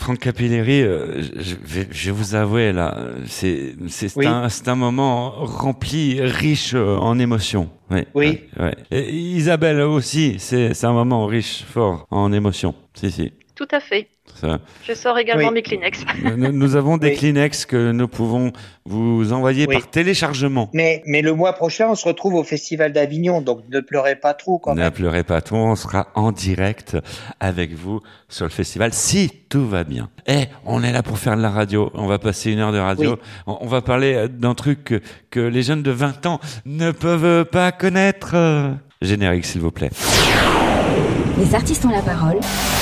Franck Capilleri, je vais vous avouer là, c'est un moment rempli, riche en émotions. Oui. Ouais. Et Isabelle aussi, c'est un moment riche, fort en émotions. Si. Tout à fait. Ça. Je sors également mes Kleenex. Nous avons des Kleenex que nous pouvons vous envoyer par téléchargement. Mais le mois prochain, on se retrouve au Festival d'Avignon, donc ne pleurez pas trop quand même. Ne pleurez pas trop, on sera en direct avec vous sur le festival, si tout va bien. On est là pour faire de la radio, on va passer 1 heure de radio, on va parler d'un truc que les jeunes de 20 ans ne peuvent pas connaître. Générique, s'il vous plaît. Les artistes ont la parole.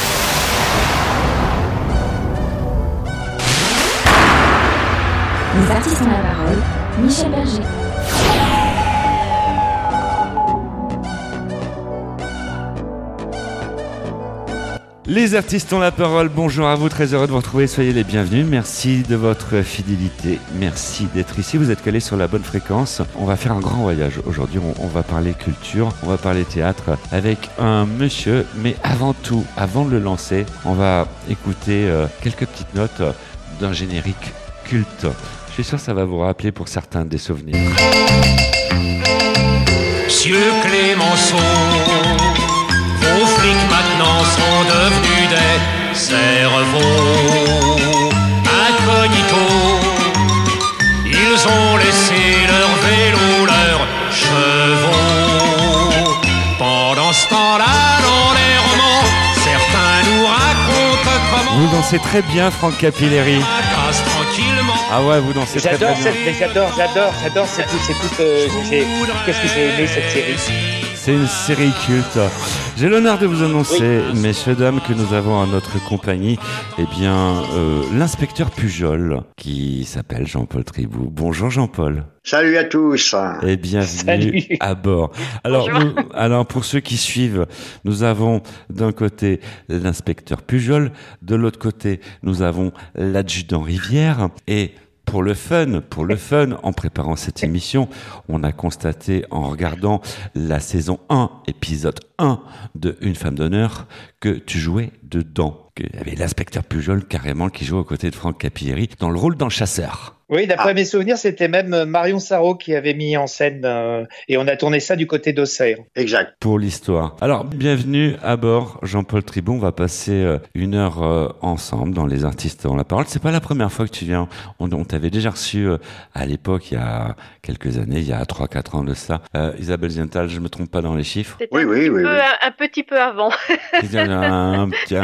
Les artistes ont la parole. Michel Berger. Les artistes ont la parole. Bonjour à vous, très heureux de vous retrouver. Soyez les bienvenus. Merci de votre fidélité. Merci d'être ici. Vous êtes calés sur la bonne fréquence. On va faire un grand voyage aujourd'hui. On va parler culture, on va parler théâtre avec un monsieur. Mais avant tout, avant de le lancer, on va écouter quelques petites notes d'un générique culte. Je suis sûr que ça va vous rappeler pour certains des souvenirs. Monsieur Clémenceau, vos flics maintenant sont devenus des cerveaux incognito. Ils ont laissé leur vélo, leurs chevaux. Pendant ce temps-là, dans les romans, certains nous racontent comment... Vous dansez très bien, Franck Capilleri. Ah ouais, vous dansez très bien. J'adore. Qu'est-ce que j'ai aimé cette série. C'est une série culte. J'ai l'honneur de vous annoncer, messieurs, dames, que nous avons à notre compagnie, l'inspecteur Pujol, qui s'appelle Jean-Paul Tribou. Bonjour Jean-Paul. Salut à tous. Et bienvenue à bord. Alors, pour ceux qui suivent, nous avons d'un côté l'inspecteur Pujol, de l'autre côté, nous avons l'adjudant Rivière et pour le fun, en préparant cette émission, on a constaté en regardant la saison 1, épisode 1 de Une femme d'honneur, que tu jouais dedans. Il y avait l'inspecteur Pujol carrément qui jouait aux côtés de Franck Capilleri dans le rôle d'un chasseur. Oui, d'après mes souvenirs, c'était même Marion Sarraud qui avait mis en scène et on a tourné ça du côté d'Auxerre. Exact. Pour l'histoire. Alors, bienvenue à bord, Jean-Paul Tribou. On va passer 1 heure ensemble dans Les artistes ont la parole. C'est pas la première fois que tu viens. On t'avait déjà reçu à l'époque, il y a quelques années, il y a 3-4 ans de ça. Isabelle Ziental, je me trompe pas dans les chiffres? C'était un petit peu avant. C'est un petit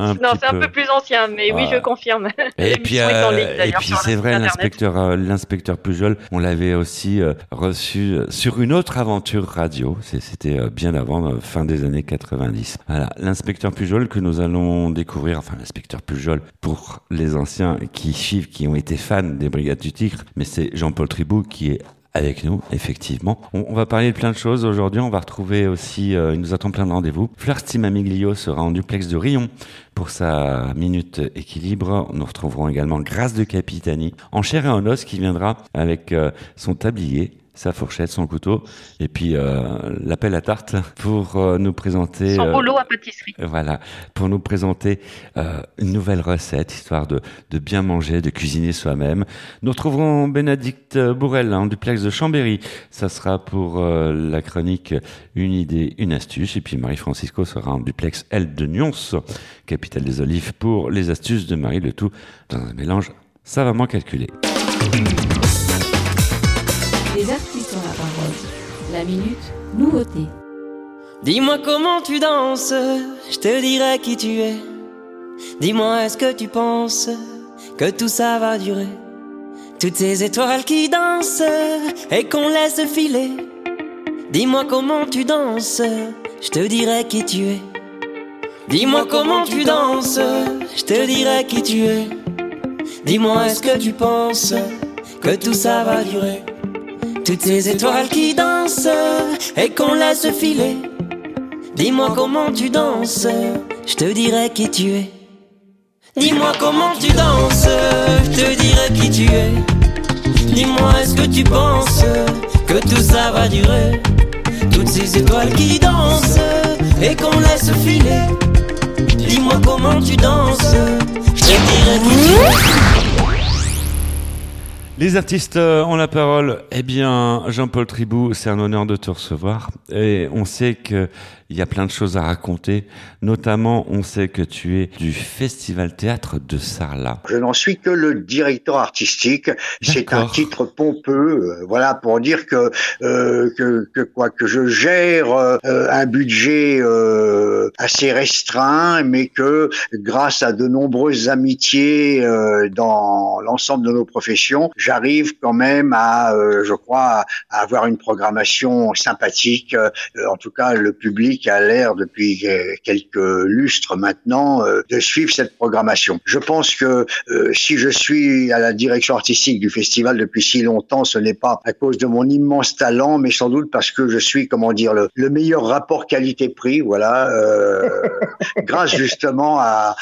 un peu plus ancien, mais oui, je confirme. Et puis c'est vrai, l'inspecteur Pujol, on l'avait aussi reçu sur une autre aventure radio. C'était bien avant, fin des années 90. Voilà, l'inspecteur Pujol que nous allons découvrir, enfin l'inspecteur Pujol pour les anciens qui suivent, qui ont été fans des Brigades du Tigre, mais c'est Jean-Paul Tribou qui est avec nous, effectivement. On va parler de plein de choses aujourd'hui. On va retrouver aussi, il nous attend plein de rendez-vous. Fleur Stimamiglio sera en duplex de Rion pour sa minute équilibre. Nous retrouverons également Grâce de Capitani en chair et en os qui viendra avec son tablier, sa fourchette, son couteau et puis l'appel à tarte pour nous présenter son rouleau à pâtisserie. Voilà, pour nous présenter une nouvelle recette histoire de bien manger, de cuisiner soi-même. Nous retrouverons Bénédicte Bourrel en duplex de Chambéry. Ça sera pour la chronique Une idée, une astuce et puis Marie-Francisco sera en duplex L de Nyons, capitale des olives pour les astuces de Marie, le tout dans un mélange savamment calculé. Les artistes ont la parole. La minute nouveauté. Dis-moi comment tu danses, je te dirai qui tu es. Dis-moi est-ce que tu penses que tout ça va durer? Toutes ces étoiles qui dansent et qu'on laisse filer. Dis-moi comment tu danses, je te dirai qui tu es. Dis-moi comment tu danses, je te dirai qui tu es. Dis-moi est-ce que tu penses que tout ça va durer? Toutes ces étoiles qui dansent et qu'on laisse filer. Dis-moi comment tu danses, je te dirai qui tu es. Dis-moi comment tu danses, je te dirai qui tu es. Dis-moi est-ce que tu penses que tout ça va durer? Toutes ces étoiles qui dansent et qu'on laisse filer. Dis-moi comment tu danses, je te dirai Les artistes ont la parole. Eh bien, Jean-Paul Tribou, c'est un honneur de te recevoir. Et on sait que il y a plein de choses à raconter. Notamment, on sait que tu es du Festival Théâtre de Sarlat. Je n'en suis que le directeur artistique. C'est un titre pompeux, voilà, pour dire que je gère un budget assez restreint, mais que grâce à de nombreuses amitiés dans l'ensemble de nos professions, j'arrive quand même à avoir une programmation sympathique. En tout cas, le public a l'air depuis quelques lustres maintenant de suivre cette programmation. Je pense que si je suis à la direction artistique du festival depuis si longtemps, ce n'est pas à cause de mon immense talent, mais sans doute parce que je suis, le meilleur rapport qualité-prix, voilà, grâce justement à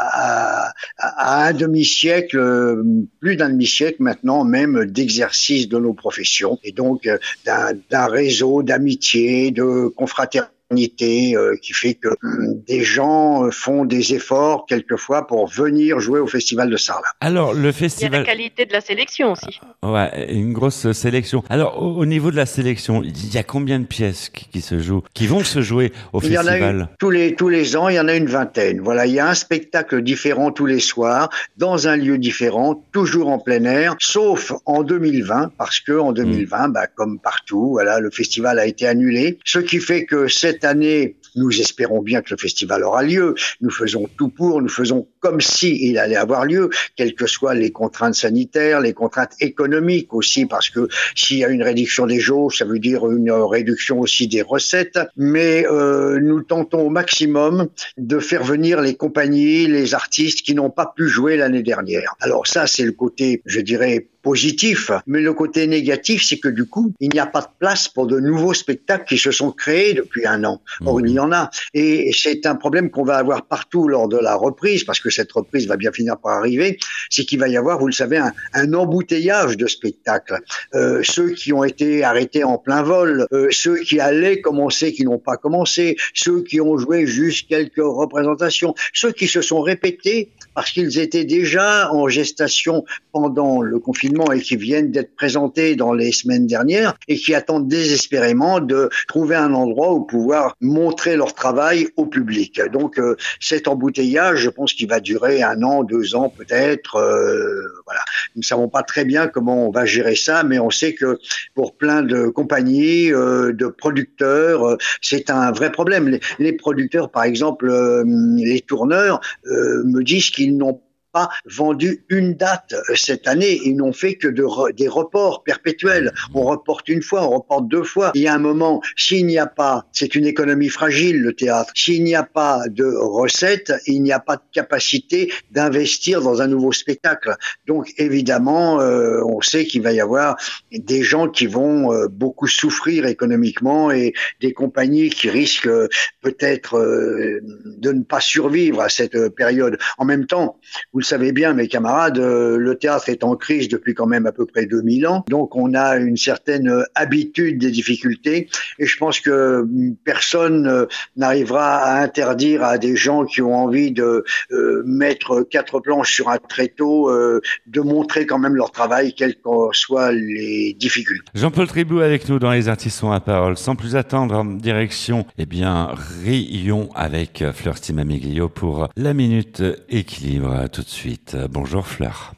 un demi-siècle, plus d'un demi-siècle maintenant même d'exercice de nos professions, et donc d'un réseau d'amitié, de confraternité, qui fait que des gens font des efforts quelquefois pour venir jouer au Festival de Sarlat. Alors, le festival... Il y a la qualité de la sélection aussi. Ouais, une grosse sélection. Alors, au niveau de la sélection, il y a combien de pièces qui se jouent, qui vont se jouer au festival? Il y en a tous les ans, il y en a une vingtaine. Voilà, il y a un spectacle différent tous les soirs, dans un lieu différent, toujours en plein air, sauf en 2020, parce que en 2020, comme partout, voilà, le festival a été annulé, ce qui fait que cette année, nous espérons bien que le festival aura lieu. Nous faisons tout pour, nous faisons comme si il allait avoir lieu, quelles que soient les contraintes sanitaires, les contraintes économiques aussi, parce que s'il y a une réduction des jauges, ça veut dire une réduction aussi des recettes. Mais nous tentons au maximum de faire venir les compagnies, les artistes qui n'ont pas pu jouer l'année dernière. Alors ça, c'est le côté, je dirais, positif, mais le côté négatif, c'est que du coup, il n'y a pas de place pour de nouveaux spectacles qui se sont créés depuis un an. Or, il y en a. Et c'est un problème qu'on va avoir partout lors de la reprise, parce que cette reprise va bien finir par arriver, c'est qu'il va y avoir, vous le savez, un embouteillage de spectacles. Ceux qui ont été arrêtés en plein vol, ceux qui allaient commencer, qui n'ont pas commencé, ceux qui ont joué juste quelques représentations, ceux qui se sont répétés parce qu'ils étaient déjà en gestation pendant le confinement et qui viennent d'être présentés dans les semaines dernières et qui attendent désespérément de trouver un endroit où pouvoir montrer leur travail au public. Donc cet embouteillage, je pense qu'il va durer 1 an, 2 ans peut-être. Voilà. Nous ne savons pas très bien comment on va gérer ça, mais on sait que pour plein de compagnies, de producteurs, c'est un vrai problème. Les producteurs, par exemple, les tourneurs, me disent qu'ils n'ont pas vendu une date cette année. Ils n'ont fait que des reports perpétuels. On reporte une fois, on reporte 2 fois. Il y a un moment, s'il n'y a pas, c'est une économie fragile, le théâtre. S'il n'y a pas de recettes, il n'y a pas de capacité d'investir dans un nouveau spectacle. Donc, évidemment, on sait qu'il va y avoir des gens qui vont beaucoup souffrir économiquement et des compagnies qui risquent peut-être de ne pas survivre à cette période. En même temps, vous le savez bien, mes camarades, le théâtre est en crise depuis quand même à peu près 2000 ans. Donc, on a une certaine habitude des difficultés. Et je pense que personne n'arrivera à interdire à des gens qui ont envie de mettre 4 planches sur un tréteau, de montrer quand même leur travail, quelles que soient les difficultés. Jean-Paul Tribou avec nous dans Les Artistes ont la parole. Sans plus attendre, en direction, Rion avec Fleur Stimamiglio pour la Minute Équilibre. Tout de suite. Bonjour Fleur.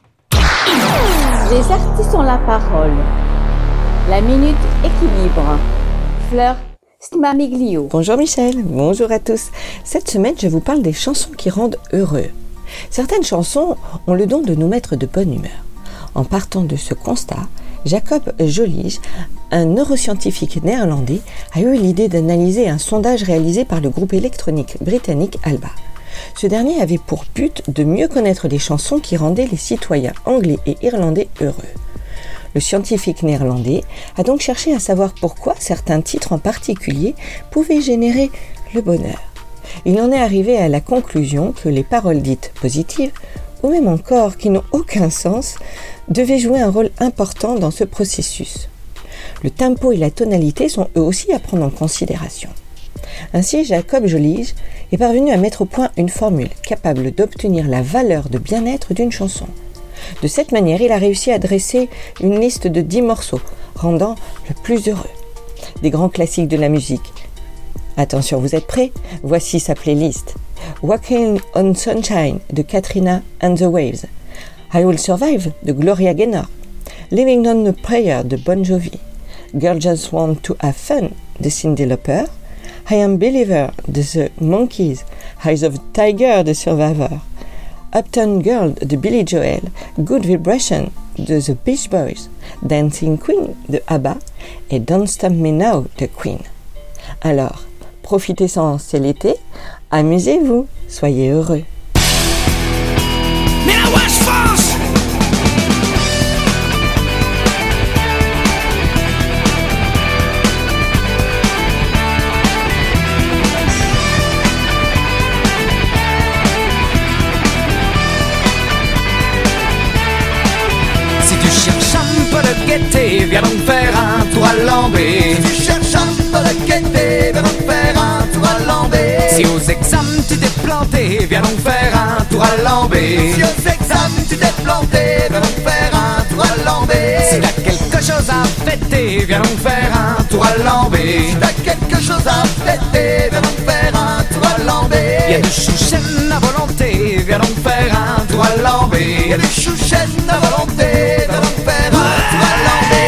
Les artistes ont la parole. La Minute Équilibre. Fleur Stimamiglio. Bonjour Michel, bonjour à tous. Cette semaine, je vous parle des chansons qui rendent heureux. Certaines chansons ont le don de nous mettre de bonne humeur. En partant de ce constat, Jacob Jolige, un neuroscientifique néerlandais, a eu l'idée d'analyser un sondage réalisé par le groupe électronique britannique Alba. Ce dernier avait pour but de mieux connaître les chansons qui rendaient les citoyens anglais et irlandais heureux. Le scientifique néerlandais a donc cherché à savoir pourquoi certains titres en particulier pouvaient générer le bonheur. Il en est arrivé à la conclusion que les paroles dites positives, ou même encore qui n'ont aucun sens, devaient jouer un rôle important dans ce processus. Le tempo et la tonalité sont eux aussi à prendre en considération. Ainsi, Jacob Jolige est parvenu à mettre au point une formule capable d'obtenir la valeur de bien-être d'une chanson. De cette manière, il a réussi à dresser une liste de 10 morceaux, rendant le plus heureux. Des grands classiques de la musique. Attention, vous êtes prêts? Voici sa playlist. Walking on Sunshine de Katrina and the Waves. I Will Survive de Gloria Gaynor. Living on a Prayer de Bon Jovi. Girl Just Want to Have Fun de Cyndi Lauper. I Am Believer de The Monkees. Eyes of Tiger de Survivor. Uptown Girl de Billy Joel. Good Vibration de The Beach Boys. Dancing Queen de ABBA et Don't Stop Me Now de Queen. Alors, profitez-en, c'est l'été, amusez-vous, soyez heureux. Mais la West France! Si tu cherches un peu de gaieté, viens donc faire un tour à Lambé. Si tu cherches un peu de gaieté, viens donc faire un tour à Lambé. Si aux examens tu t'es planté, viens donc faire un tour à Lambé. Si aux examens tu t'es planté, viens donc faire un tour à Lambé. Si t'as quelque chose à fêter, viens donc faire un tour à Lambé. Si t'as quelque chose à fêter, viens donc faire un tour à Lambé. Y'a du chouchen à volonté, viens donc faire un tour à Lambé. Y'a du chouchen à volonté, viens donc faire un tour à Lambé.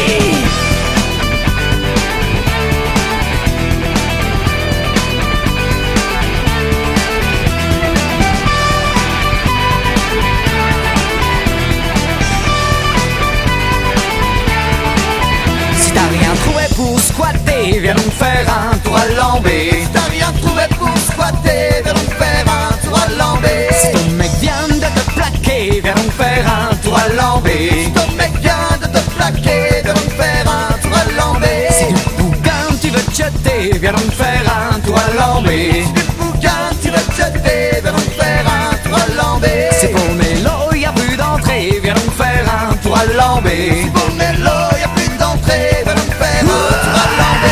Si t'as rien trouvé pour squatter, viens donc faire un tour à Lambé. Si t'as rien trouvé pour squatter, viens donc faire un tour à Lambé. Si ton mec vient de te plaquer, viens donc faire un tour à Lambé. Si ton mec vient de te plaquer, viens donc faire un tour à Lambé. Si du bouquin tu veux te jeter, viens donc faire un tour à Lambé. Si du bouquin tu veux te jeter, viens donc faire un tour à Lambé. Si pour Mélo y'a plus d'entrée, viens donc faire un tour à Lambé. Si pour Mélo y'a plus d'entrée, viens donc faire un tour à Lambé.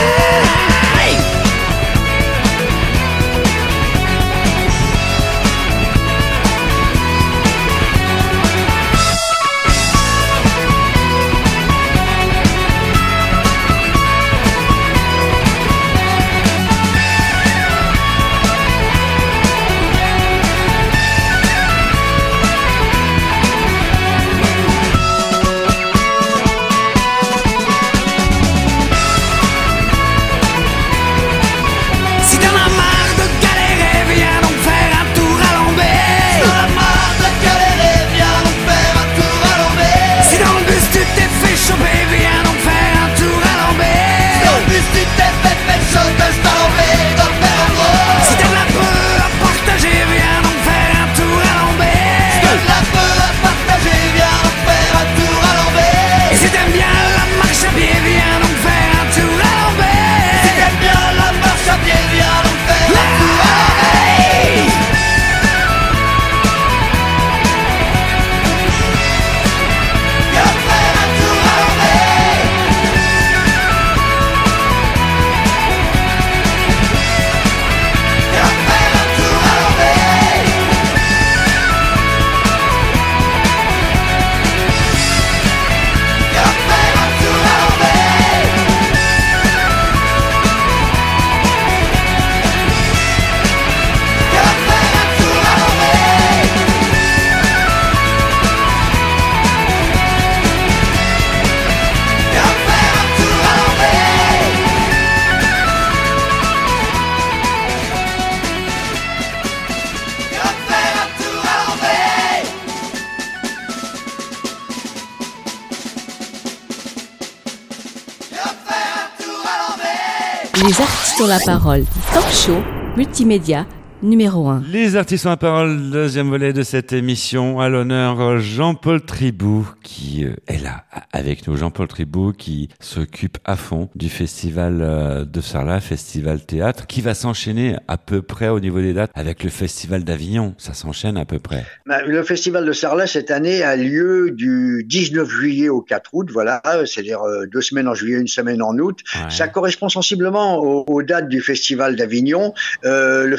Les artistes ont la parole. Talk show, multimédia, numéro 1. Les artistes ont la parole, deuxième volet de cette émission. À l'honneur, Jean-Paul Tribou, qui est là avec nous. Jean-Paul Tribou, qui s'occupe à fond du festival de Sarlat, festival théâtre, qui va s'enchaîner à peu près au niveau des dates avec le festival d'Avignon. Ça s'enchaîne à peu près. Le festival de Sarlat, cette année, a lieu du 19 juillet au 4 août. Voilà, c'est-à-dire 2 semaines en juillet, 1 semaine en août. Ouais. Ça correspond sensiblement aux dates du festival d'Avignon. Le festival d'Avignon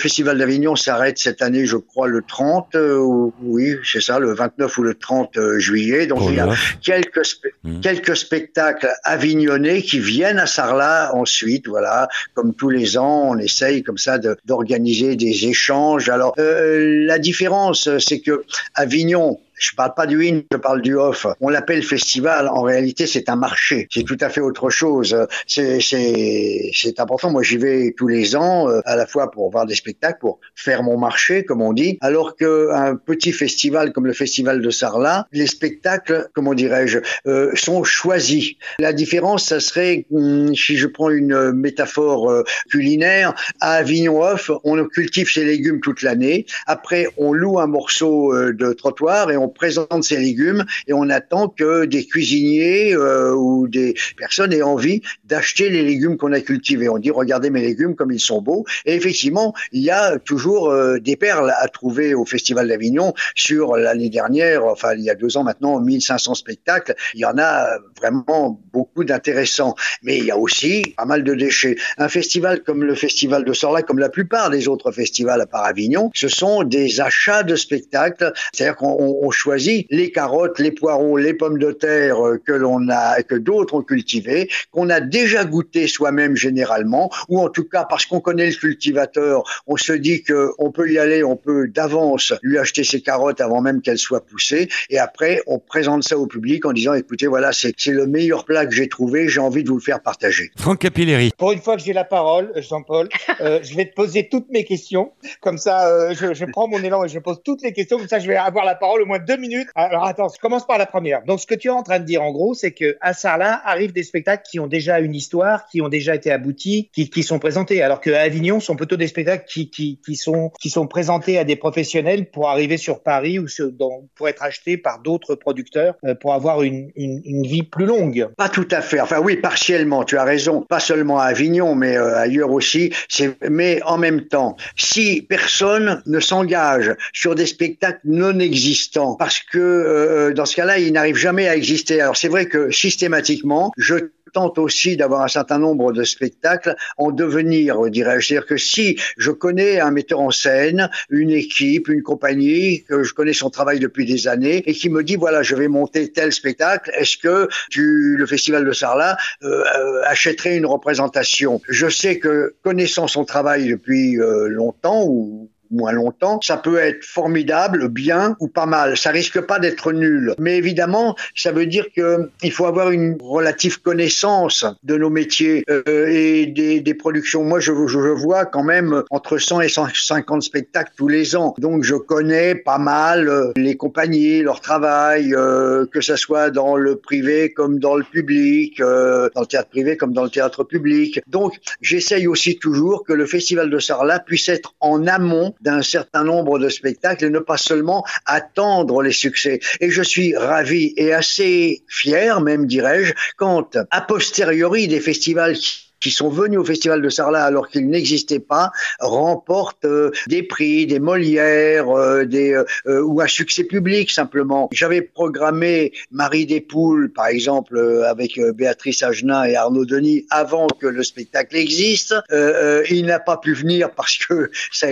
d'Avignon s'arrête cette année, je crois, le 30, oui, c'est ça, le 29 ou le 30 juillet. Donc, il y a quelques spectacles avignonnais qui viennent à Sarlat ensuite, voilà. Comme tous les ans, on essaye comme ça d'organiser des échanges. Alors, la différence, c'est que Avignon, je parle pas du in, je parle du off. On l'appelle festival. En réalité, c'est un marché. C'est tout à fait autre chose. C'est important. Moi, j'y vais tous les ans, à la fois pour voir des spectacles, pour faire mon marché, comme on dit. Alors qu'un petit festival comme le Festival de Sarlat, les spectacles, comment dirais-je, sont choisis. La différence, ça serait, si je prends une métaphore culinaire, à Avignon Off, on cultive ses légumes toute l'année. Après, on loue un morceau de trottoir et on présente ces légumes et on attend que des cuisiniers ou des personnes aient envie d'acheter les légumes qu'on a cultivés. On dit regardez mes légumes comme ils sont beaux. Et effectivement, il y a toujours des perles à trouver au Festival d'Avignon. Sur l'année dernière, enfin il y a 2 ans maintenant, 1500 spectacles. Il y en a vraiment beaucoup d'intéressants. Mais il y a aussi pas mal de déchets. Un festival comme le Festival de Sarlat, comme la plupart des autres festivals à part Avignon, ce sont des achats de spectacles. C'est-à-dire qu'on choisit les carottes, les poireaux, les pommes de terre que d'autres ont cultivées, qu'on a déjà goûté soi-même généralement, ou en tout cas parce qu'on connaît le cultivateur, on se dit qu'on peut y aller, on peut d'avance lui acheter ses carottes avant même qu'elles soient poussées, et après on présente ça au public en disant écoutez voilà c'est le meilleur plat que j'ai trouvé, j'ai envie de vous le faire partager. Franck Capilleri. Pour une fois que j'ai la parole, Jean-Paul, je vais te poser toutes mes questions, comme ça je prends mon élan et je pose toutes les questions, comme ça je vais avoir la parole au moins 2 minutes. Alors attends, je commence par la première. Donc ce que tu es en train de dire en gros, c'est que à Sarlat arrivent des spectacles qui ont déjà une histoire, qui ont déjà été aboutis, qui sont présentés, alors qu'à Avignon sont plutôt des spectacles qui sont présentés à des professionnels pour arriver sur Paris ou pour être achetés par d'autres producteurs pour avoir une vie plus longue. Pas tout à fait. Enfin oui, partiellement. Tu as raison. Pas seulement à Avignon, mais ailleurs aussi. Mais en même temps, si personne ne s'engage sur des spectacles non existants, parce que dans ce cas-là, ils n'arrivent jamais à exister. Alors c'est vrai que systématiquement, je tente aussi d'avoir un certain nombre de spectacles en devenir, dirais-je. C'est-à-dire que si je connais un metteur en scène, une équipe, une compagnie, que je connais son travail depuis des années, et qui me dit, voilà, je vais monter tel spectacle, est-ce que le Festival de Sarlat achèterait une représentation? Je sais que, connaissant son travail depuis longtemps, ou moins longtemps, ça peut être formidable, bien ou pas mal. Ça risque pas d'être nul. Mais évidemment, ça veut dire que il faut avoir une relative connaissance de nos métiers et des productions. Moi, je vois quand même entre 100 et 150 spectacles tous les ans. Donc, je connais pas mal les compagnies, leur travail, que ça soit dans le privé comme dans le public, dans le théâtre privé comme dans le théâtre public. Donc, j'essaye aussi toujours que le Festival de Sarlat puisse être en amont d'un certain nombre de spectacles et ne pas seulement attendre les succès. Et je suis ravi et assez fier, même dirais-je, quand a posteriori des festivals qui sont venus au Festival de Sarlat alors qu'ils n'existaient pas, remportent des prix, des Molières, ou un succès public simplement. J'avais programmé Marie des Poules, par exemple, avec Béatrice Agenin et Arnaud Denis avant que le spectacle existe. Il n'a pas pu venir parce que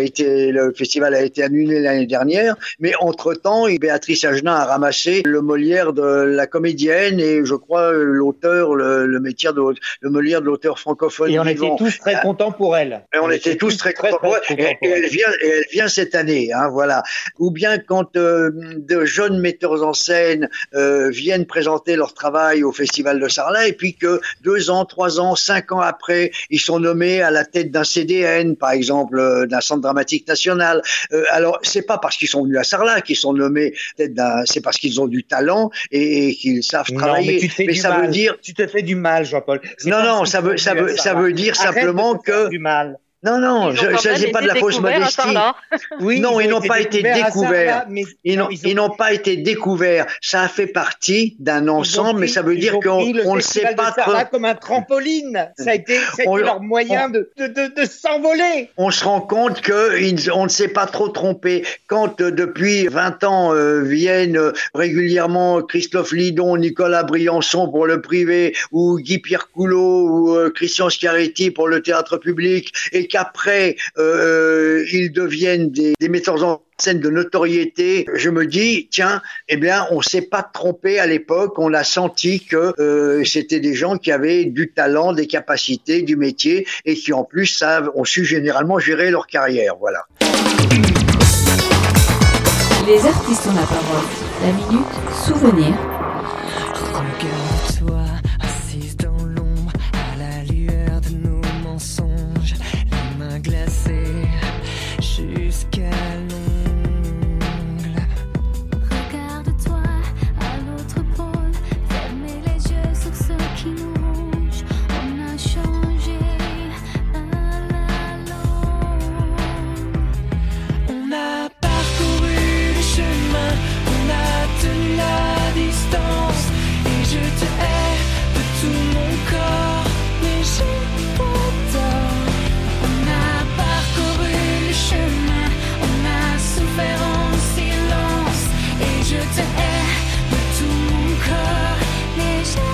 le festival a été annulé l'année dernière, mais entre-temps, Béatrice Agenin a ramassé le Molière de la comédienne et je crois l'auteur, le Molière de l'auteur francophone. Et on était tous très contents pour elle. Et on était tous très contents pour elle. Et elle vient cette année, hein, voilà. Ou bien quand de jeunes metteurs en scène viennent présenter leur travail au Festival de Sarlat et puis que 2 ans, 3 ans, 5 ans après, ils sont nommés à la tête d'un CDN, par exemple, d'un Centre dramatique national. Alors, c'est pas parce qu'ils sont venus à Sarlat qu'ils sont nommés c'est parce qu'ils ont du talent et qu'ils savent travailler. Mais ça veut dire... Tu te fais du mal, Jean-Paul. Non, ça veut dire simplement que... Du mal. Non, c'est pas de la fausse modestie. Oui, non, ils n'ont pas été découverts. Ils n'ont pas été découverts. Ça a fait partie d'un ensemble, mais ça veut dire qu'on ne sait pas trop. Comme un trampoline. Ça a été leur moyen de s'envoler. On se rend compte qu'on ne s'est pas trop trompé. Quand depuis 20 ans viennent régulièrement Christophe Lidon, Nicolas Briançon pour le privé, ou Guy Pierre Coulot, ou Christian Schiaretti pour le théâtre public, et qu'après ils deviennent des metteurs en scène de notoriété, je me dis, tiens, eh bien, on s'est pas trompé à l'époque, on a senti que c'était des gens qui avaient du talent, des capacités, du métier, et qui en plus ont su généralement gérer leur carrière, voilà. Les artistes ont la parole. La minute souvenir. Regarde-toi, assise dans l'ombre, à la lueur de nos mensonges, les mains glacées jusqu'à l'ongle. Regarde-toi à l'autre pôle, fermez les yeux sur ce qui nous ronge. On a changé à la longue. On a parcouru le chemin, on a tenu la distance, et je te hais de tout mon corps, mais j'ai pas tort. On a parcouru le chemin, on a souffert en silence, et je te hais de tout mon corps, mais je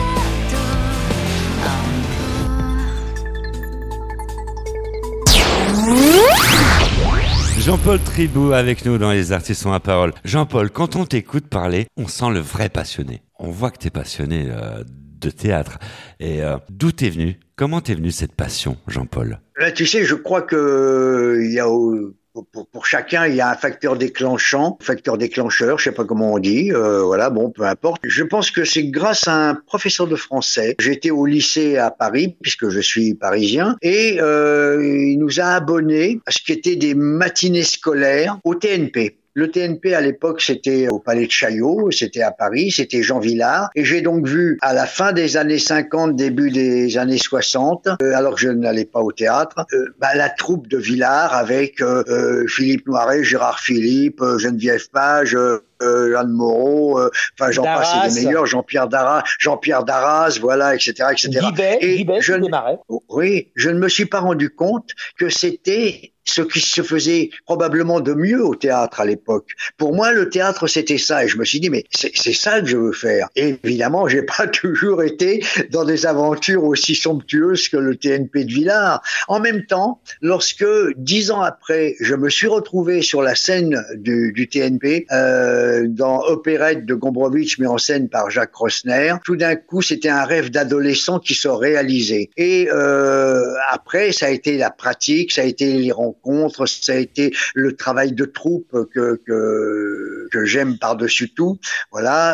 t'adore encore. Jean-Paul Tribou avec nous dans Les Artistes ont la parole. Jean-Paul, quand on t'écoute parler, on sent le vrai passionné. On voit que t'es passionné de théâtre. Et d'où t'es venu? Comment t'es venu cette passion, Jean-Paul? Là, tu sais, je crois que il y a pour chacun, il y a un facteur déclencheur, je sais pas comment on dit, voilà, bon, peu importe. Je pense que c'est grâce à un professeur de français. J'étais au lycée à Paris, puisque je suis parisien, et il nous a abonnés à ce qui était des matinées scolaires au TNP. Le TNP à l'époque, c'était au Palais de Chaillot, c'était à Paris, c'était Jean Vilar, et j'ai donc vu à la fin des années 50, début des années 60, alors que je n'allais pas au théâtre, la troupe de Vilar avec Philippe Noiret, Gérard Philippe, Geneviève Page, Jeanne Moreau, enfin j'en passe des meilleurs, Jean-Pierre Darras, voilà, etc., etc. Guibet, je ne me suis pas rendu compte que c'était ce qui se faisait probablement de mieux au théâtre à l'époque. Pour moi, le théâtre, c'était ça. Et je me suis dit, mais c'est ça que je veux faire. Et évidemment, j'ai pas toujours été dans des aventures aussi somptueuses que le TNP de Villars. En même temps, lorsque, 10 ans après, je me suis retrouvé sur la scène du TNP, dans Opérette de Gombrowicz, mis en scène par Jacques Rosner, tout d'un coup, c'était un rêve d'adolescent qui se réalisait. Et après, ça a été la pratique, ça a été les rencontres, ça a été le travail de troupe que j'aime par-dessus tout. Voilà.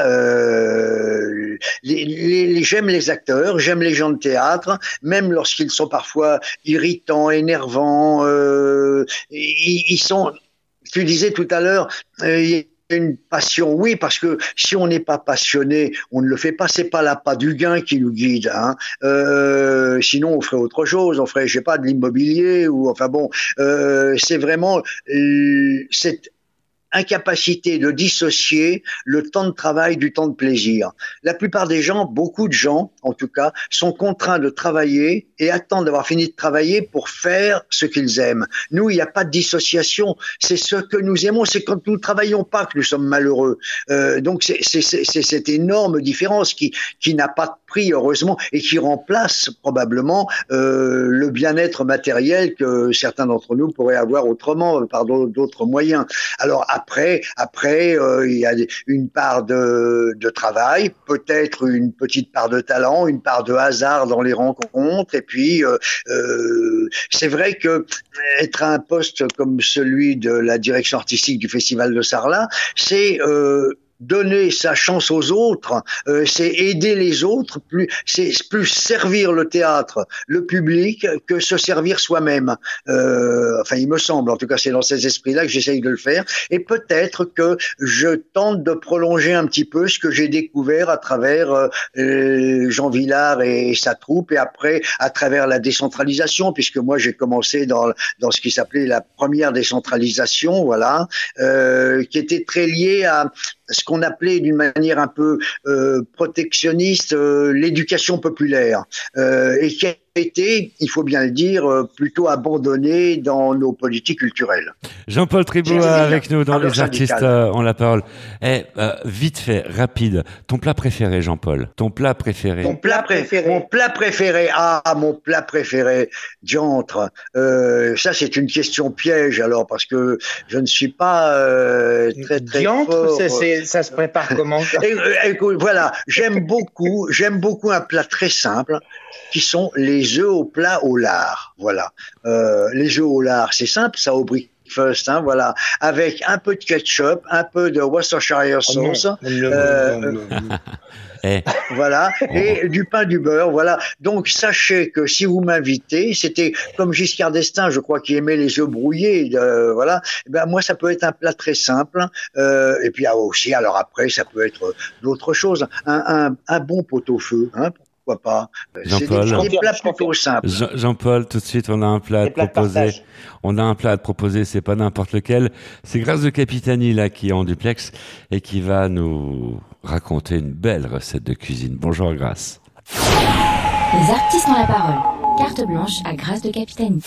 J'aime les acteurs, j'aime les gens de théâtre, même lorsqu'ils sont parfois irritants, énervants. Ils sont. Tu disais tout à l'heure. Une passion, oui, parce que si on n'est pas passionné, on ne le fait pas. C'est pas l'appât du gain qui nous guide, hein. Sinon, on ferait autre chose. On ferait, je sais pas, de l'immobilier ou enfin bon. C'est vraiment cette incapacité de dissocier le temps de travail du temps de plaisir. La plupart des gens, beaucoup de gens en tout cas, sont contraints de travailler et attendent d'avoir fini de travailler pour faire ce qu'ils aiment. Nous, il n'y a pas de dissociation. C'est ce que nous aimons. C'est quand nous ne travaillons pas que nous sommes malheureux. Donc c'est cette énorme différence qui n'a pas de prix, heureusement, et qui remplace probablement le bien-être matériel que certains d'entre nous pourraient avoir autrement par d'autres moyens. Alors après, il y a une part de travail, peut-être une petite part de talent, une part de hasard dans les rencontres, et puis c'est vrai que être à un poste comme celui de la direction artistique du Festival de Sarlat, c'est donner sa chance aux autres, c'est aider les autres, c'est plus servir le théâtre, le public, que se servir soi-même. Enfin, il me semble, en tout cas, c'est dans ces esprits-là que j'essaye de le faire. Et peut-être que je tente de prolonger un petit peu ce que j'ai découvert à travers Jean Vilar et sa troupe, et après à travers la décentralisation, puisque moi j'ai commencé dans ce qui s'appelait la première décentralisation, voilà, qui était très liée à ce qu'on appelait d'une manière un peu protectionniste l'éducation populaire, et qui a été, il faut bien le dire, plutôt abandonné dans nos politiques culturelles. Jean-Paul Tribault avec nous dans Les Artistes ont la parole. Vite fait, rapide, ton plat préféré, Jean-Paul? Ton plat préféré? Mon plat préféré. Ah, mon plat préféré, diantre. Ça, c'est une question piège, alors, parce que je ne suis pas très diantre, fort. ça se prépare comment? Écoute, voilà, j'aime beaucoup un plat très simple, qui sont les œufs au plat au lard. Voilà. Les œufs au lard, c'est simple, ça au breakfast, hein, voilà, avec un peu de ketchup, un peu de Worcestershire sauce, voilà, et du pain, du beurre, voilà. Donc sachez que si vous m'invitez, c'était comme Giscard d'Estaing, je crois, qui aimait les œufs brouillés, voilà. Et ben moi, ça peut être un plat très simple. Et puis aussi, alors après, ça peut être d'autres choses. Un bon pot-au-feu, hein. Pourquoi pas? Jean-Paul. C'est des plats plutôt simples. Jean-Paul, tout de suite, on a un plat à te proposer. On a un plat à te proposer, c'est pas n'importe lequel. C'est Grâce de Capitani, là, qui est en duplex et qui va nous raconter une belle recette de cuisine. Bonjour, Grâce. Les artistes ont la parole. Carte blanche à Grâce de Capitani.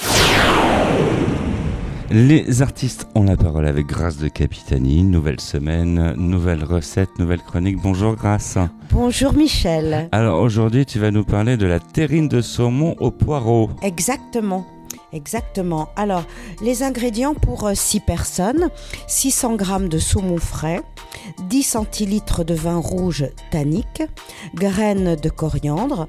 Les artistes ont la parole avec Grâce de Capitani. Nouvelle semaine, nouvelle recette, nouvelle chronique. Bonjour Grâce. Bonjour Michel. Alors aujourd'hui, tu vas nous parler de la terrine de saumon au poireau. Exactement. Alors, les ingrédients pour 6 personnes, 600 g de saumon frais, 10 centilitres de vin rouge tannique, graines de coriandre,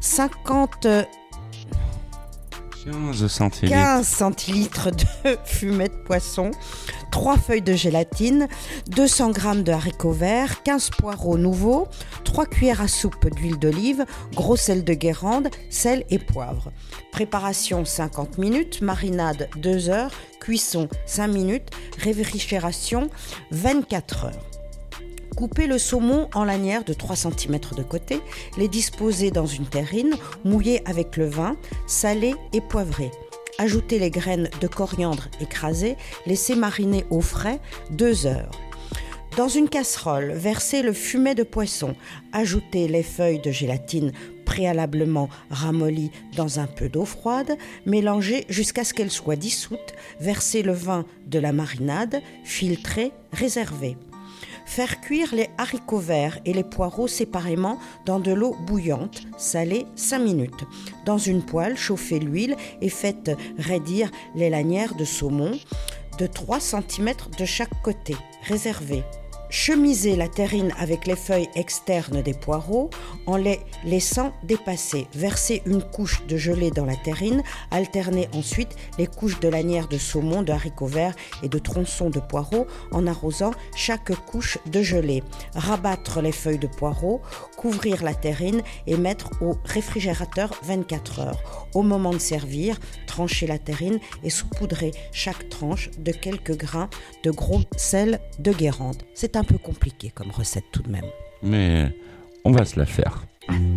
15 centilitres de fumet de poisson, 3 feuilles de gélatine, 200 g de haricots verts, 15 poireaux nouveaux, 3 cuillères à soupe d'huile d'olive, gros sel de Guérande, sel et poivre. Préparation 50 minutes, marinade 2 heures, cuisson 5 minutes, réfrigération 24 heures. Coupez le saumon en lanières de 3 cm de côté, les disposer dans une terrine, mouillée avec le vin, salé et poivré. Ajoutez les graines de coriandre écrasées, laissez mariner au frais 2 heures. Dans une casserole, versez le fumet de poisson, ajoutez les feuilles de gélatine préalablement ramollies dans un peu d'eau froide, mélangez jusqu'à ce qu'elles soient dissoutes, versez le vin de la marinade, filtrez, réservez. Faire cuire les haricots verts et les poireaux séparément dans de l'eau bouillante, salée 5 minutes. Dans une poêle, chauffez l'huile et faites raidir les lanières de saumon de 3 cm de chaque côté. Réservez. Chemisez la terrine avec les feuilles externes des poireaux en les laissant dépasser. Versez une couche de gelée dans la terrine. Alternez ensuite les couches de lanières de saumon, de haricots verts et de tronçons de poireaux en arrosant chaque couche de gelée. Rabattre les feuilles de poireaux, couvrir la terrine et mettre au réfrigérateur 24 heures. Au moment de servir, tranchez la terrine et saupoudrez chaque tranche de quelques grains de gros sel de Guérande. C'est un peu compliqué comme recette tout de même. Mais on va se la faire.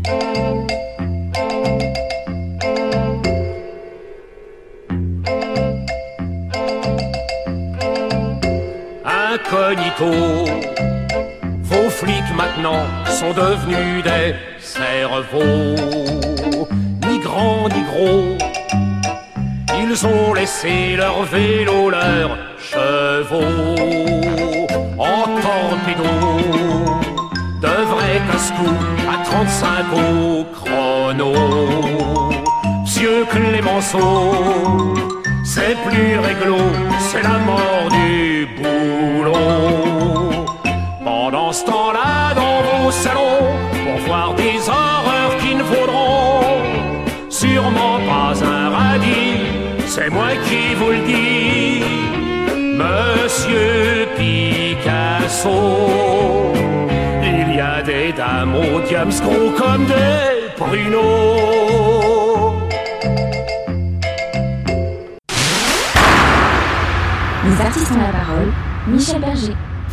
Incognito, vos flics maintenant sont devenus des cerveaux, ni grands ni gros. Ils ont laissé leur vélo, leurs chevaux en torpedo, de vrais casse-cou à 35 au chrono. Monsieur Clémenceau, c'est plus réglo, c'est la mort du boulot. Pendant ce temps-là, dans vos salons, pour voir des horreurs qui ne vaudront sûrement pas un radis, c'est moi qui vous le dis, Monsieur Picasso. Il y a des dames au diams gros comme des pruneaux. Les artistes ont la parole. Michel Berger.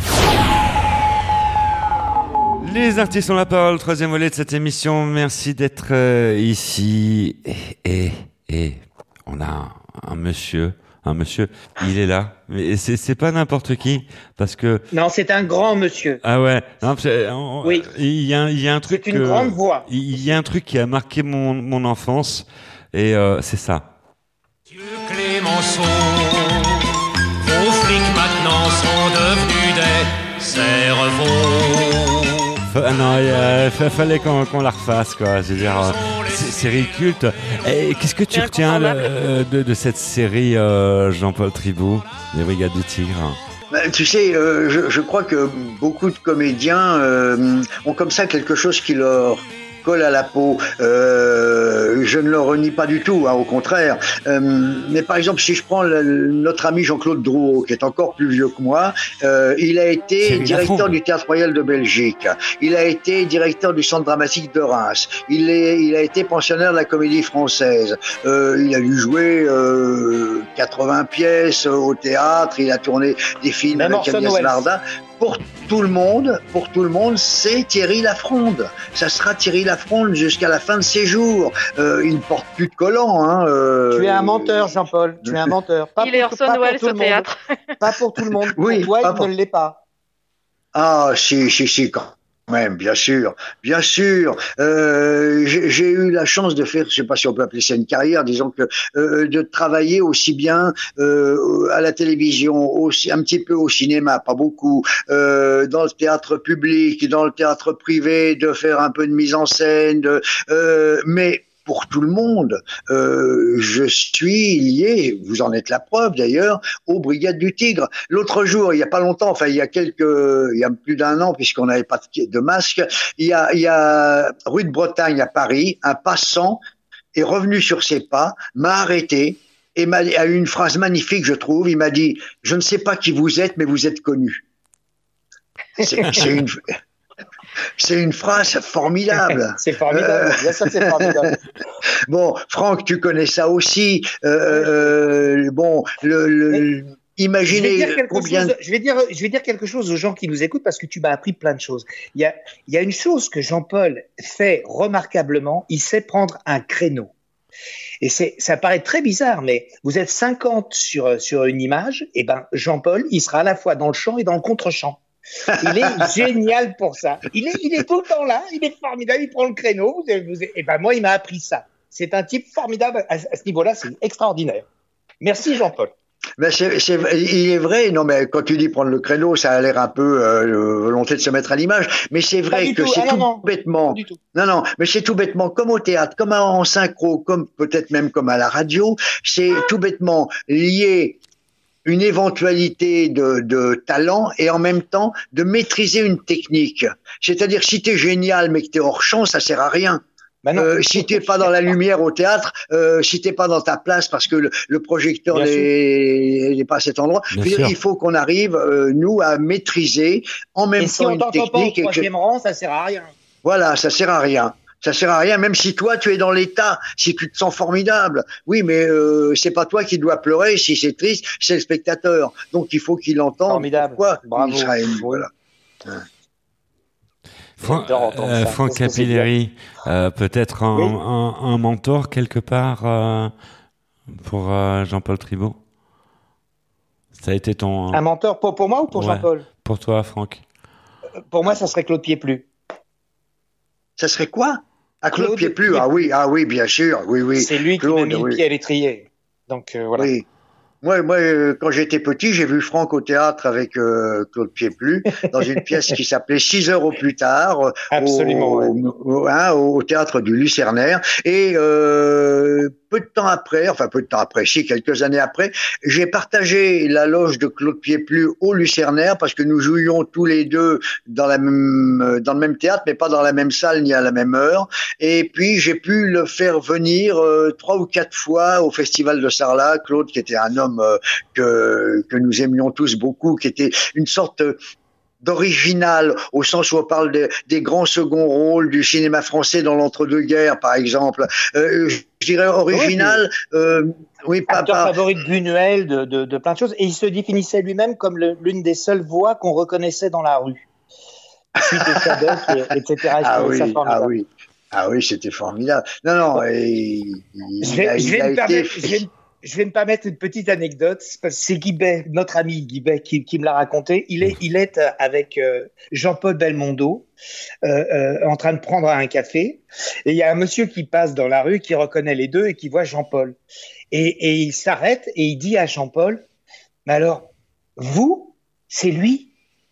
Les artistes ont la parole, troisième volet de cette émission. Merci d'être ici. Et on a un monsieur, il est là. Mais c'est pas n'importe qui, parce que... Non, c'est un grand monsieur. Ah ouais. Non, oui. Il y a un truc... C'est une grande voix. Il y a un truc qui a marqué mon enfance. Et c'est ça. Monsieur Clémenceau, vos flics maintenant sont devenus des cerveaux. Non, il fallait qu'on la refasse, quoi. Je veux dire, série culte. Et qu'est-ce que tu retiens de cette série, Jean-Paul Tribout, Les Brigades du Tigre? Tu sais, je crois que beaucoup de comédiens ont comme ça quelque chose qui leur colle à la peau. Je ne le renie pas du tout, hein, au contraire. Mais par exemple, si je prends notre ami Jean-Claude Drouot, qui est encore plus vieux que moi, il a été directeur du Théâtre Royal de Belgique. Il a été directeur du Centre Dramatique de Reims. Il a été pensionnaire de la Comédie Française. Il a dû jouer 80 pièces au théâtre. Il a tourné des films avec Agnès Varda. Pour tout le monde, c'est Thierry Lafronde. Ça sera Thierry Lafronde jusqu'à la fin de ses jours. Il ne porte plus de collant. Hein, Tu es un menteur, Jean-Paul. Tu es un menteur. Il est Orson Welles au théâtre. Pas pour tout le monde. Oui, pour toi, il ne l'est pas. Ah, si, quand même, bien sûr. J'ai eu la chance de faire, je sais pas si on peut appeler ça une carrière, disons que de travailler aussi bien à la télévision, aussi un petit peu au cinéma, pas beaucoup, dans le théâtre public, dans le théâtre privé, de faire un peu de mise en scène, mais pour tout le monde, je suis lié, vous en êtes la preuve d'ailleurs, aux Brigades du Tigre. L'autre jour, il y a pas longtemps, enfin il y a plus d'un an, puisqu'on n'avait pas de masque, il y a rue de Bretagne à Paris, un passant est revenu sur ses pas, m'a arrêté et a eu une phrase magnifique, je trouve. Il m'a dit: je ne sais pas qui vous êtes, mais vous êtes connu. C'est une phrase formidable. C'est formidable. Bien sûr, c'est formidable. Bon, Franck, tu connais ça aussi. Imaginez combien. Je vais dire quelque chose aux gens qui nous écoutent, parce que tu m'as appris plein de choses. Il y a une chose que Jean-Paul fait remarquablement. Il sait prendre un créneau. Et ça paraît très bizarre, mais vous êtes 50 sur une image. Et ben, Jean-Paul, il sera à la fois dans le champ et dans le contre-champ. Il est génial pour ça. Il est tout le temps là, il est formidable, il prend le créneau. Et ben moi, il m'a appris ça. C'est un type formidable à ce niveau-là, c'est extraordinaire. Merci Jean-Paul. Ben il est vrai, non mais quand tu dis prendre le créneau, ça a l'air un peu volonté de se mettre à l'image, mais c'est vrai que c'est tout bêtement. Non, mais c'est tout bêtement, comme au théâtre, comme en synchro, comme peut-être même comme à la radio, c'est tout bêtement lié une éventualité de talent et en même temps de maîtriser une technique. C'est-à-dire, si t'es génial mais que t'es hors champ, ça sert à rien. Si t'es pas dans la lumière au théâtre, si t'es pas dans ta place parce que le projecteur n'est pas à cet endroit, il faut qu'on arrive, nous, à maîtriser en même temps une technique. Et si on t'entend pas au troisième rang, ça sert à rien. Voilà, ça sert à rien. Ça sert à rien, même si toi tu es dans l'état, si tu te sens formidable. Oui, mais c'est pas toi qui dois pleurer. Si c'est triste, c'est le spectateur. Donc il faut qu'il entende. Formidable. Pourquoi Bravo. Voilà. Franck Capilleri, peut-être un mentor quelque part pour Jean-Paul Tribout. Ça a été ton un mentor pour moi ou pour Jean-Paul? Pour toi, Franck. Pour moi, ça serait Claude Pieplu. Ça serait quoi? Claude Pieplu. Ah oui, bien sûr. Oui. C'est lui qui m'a mis le pied à l'étrier. Donc voilà. Oui. Moi, quand j'étais petit, j'ai vu Franck au théâtre avec Claude Pieplu dans une pièce qui s'appelait 6 heures au plus tard. Absolument. Au théâtre du Lucernaire. Et quelques années après, j'ai partagé la loge de Claude Pieplu au Lucernaire parce que nous jouions tous les deux dans le même théâtre, mais pas dans la même salle ni à la même heure. Et puis, j'ai pu le faire venir 3 ou 4 fois au Festival de Sarlat. Claude, qui était un homme que nous aimions tous beaucoup, qui était une sorte d'original, au sens où on parle des grands seconds rôles du cinéma français dans l'entre-deux-guerres, par exemple. Je dirais original, acteur favori de Buñuel, de plein de choses, et il se définissait lui-même comme l'une des seules voix qu'on reconnaissait dans la rue. Suite au Sadoc, etc. Ah oui, c'était formidable. Non, je vais me permettre une petite anecdote, parce que c'est Guibet, notre ami Guibet, qui me l'a raconté. Il est avec Jean-Paul Belmondo en train de prendre un café, et il y a un monsieur qui passe dans la rue, qui reconnaît les deux et qui voit Jean-Paul. Et il s'arrête et il dit à Jean-Paul, mais alors, vous, c'est lui?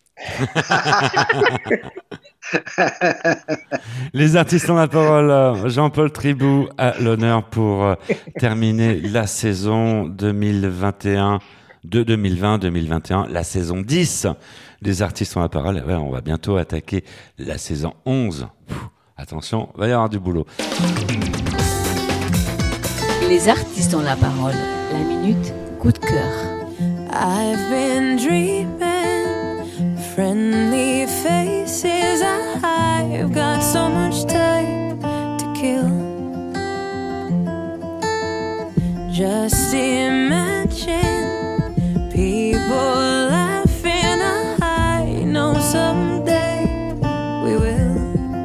Les artistes ont la parole. Jean-Paul Tribou a l'honneur pour terminer la saison 2021 de 2020-2021, la saison 10 des artistes ont la parole. Ouais, on va bientôt attaquer la saison 11. Attention, il va y avoir du boulot. Les artistes ont la parole. La minute coup de cœur. I've been dreaming, friendly faces. I've got so much time to kill. Just imagine people laughing. I know someday we will.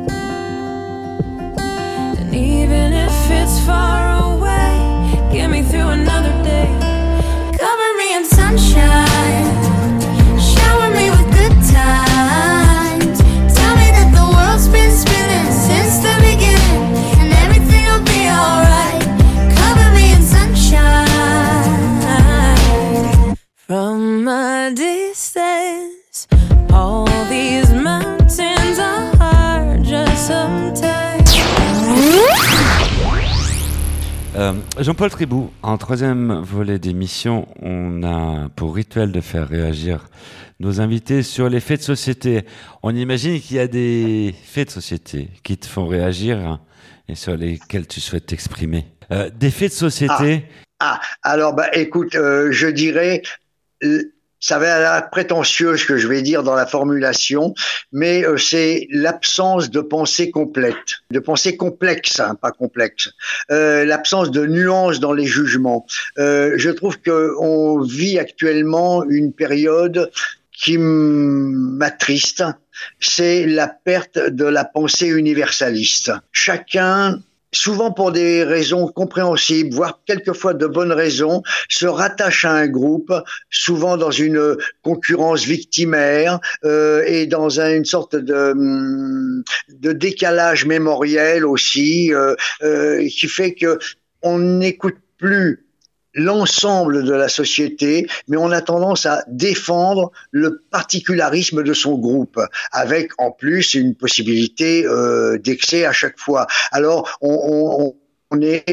And even if it's far away, get me through another day. Cover me in sunshine, shower me with good times. Tell me that the world's been spinning since the beginning, and everything will be alright. Cover me in sunshine. From a distance, all these mountains are hard just sometimes. Jean-Paul Tribou, en troisième volet d'émission, on a pour rituel de faire réagir nos invités sur les faits de société. On imagine qu'il y a des faits de société qui te font réagir et sur lesquels tu souhaites t'exprimer. Des faits de société. Alors écoute, je dirais, ça va être la prétentieuse que je vais dire dans la formulation, mais c'est l'absence de pensée complète, de pensée complexe, pas complexe, l'absence de nuances dans les jugements. Je trouve que on vit actuellement une période qui m'attriste, c'est la perte de la pensée universaliste. Chacun, souvent pour des raisons compréhensibles, voire quelquefois de bonnes raisons, se rattache à un groupe, souvent dans une concurrence victimaire et dans une sorte de décalage mémoriel aussi, qui fait que on n'écoute plus l'ensemble de la société, mais on a tendance à défendre le particularisme de son groupe, avec en plus une possibilité d'excès à chaque fois. Alors, on est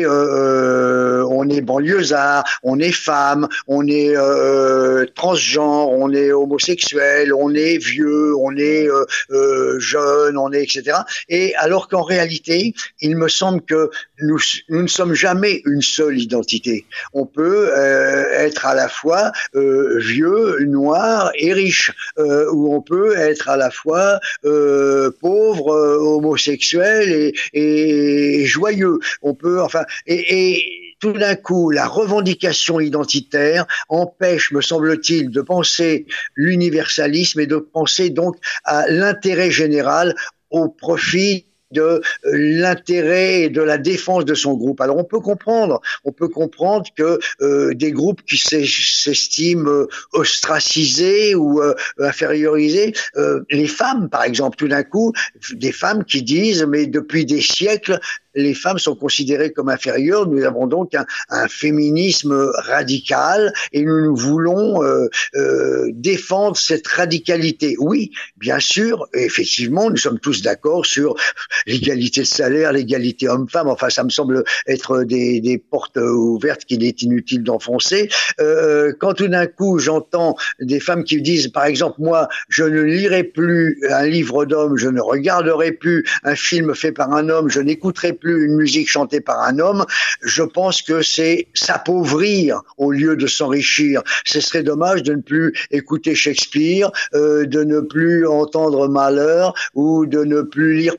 banlieusard, on est femme, on est transgenre, on est homosexuel, on est vieux, on est jeune, on est etc. Et alors qu'en réalité, il me semble que nous ne sommes jamais une seule identité. On peut être à la fois vieux, noir et riche, ou on peut être à la fois pauvre, homosexuel et joyeux. On peut et tout d'un coup, la revendication identitaire empêche, me semble-t-il, de penser l'universalisme et de penser donc à l'intérêt général au profit de l'intérêt et de la défense de son groupe. Alors on peut comprendre que des groupes qui s'estiment ostracisés ou infériorisés, les femmes par exemple, tout d'un coup, des femmes qui disent mais depuis des siècles les femmes sont considérées comme inférieures. Nous avons donc un féminisme radical et nous voulons défendre cette radicalité. Oui, bien sûr, effectivement, nous sommes tous d'accord sur l'égalité de salaire, l'égalité homme-femme. Enfin, ça me semble être des portes ouvertes qu'il est inutile d'enfoncer. Quand tout d'un coup, j'entends des femmes qui disent, par exemple, moi, je ne lirai plus un livre d'homme, je ne regarderai plus un film fait par un homme, je n'écouterai plus une musique chantée par un homme, je pense que c'est s'appauvrir au lieu de s'enrichir. Ce serait dommage de ne plus écouter Shakespeare, de ne plus entendre Mahler ou de ne plus lire Proust.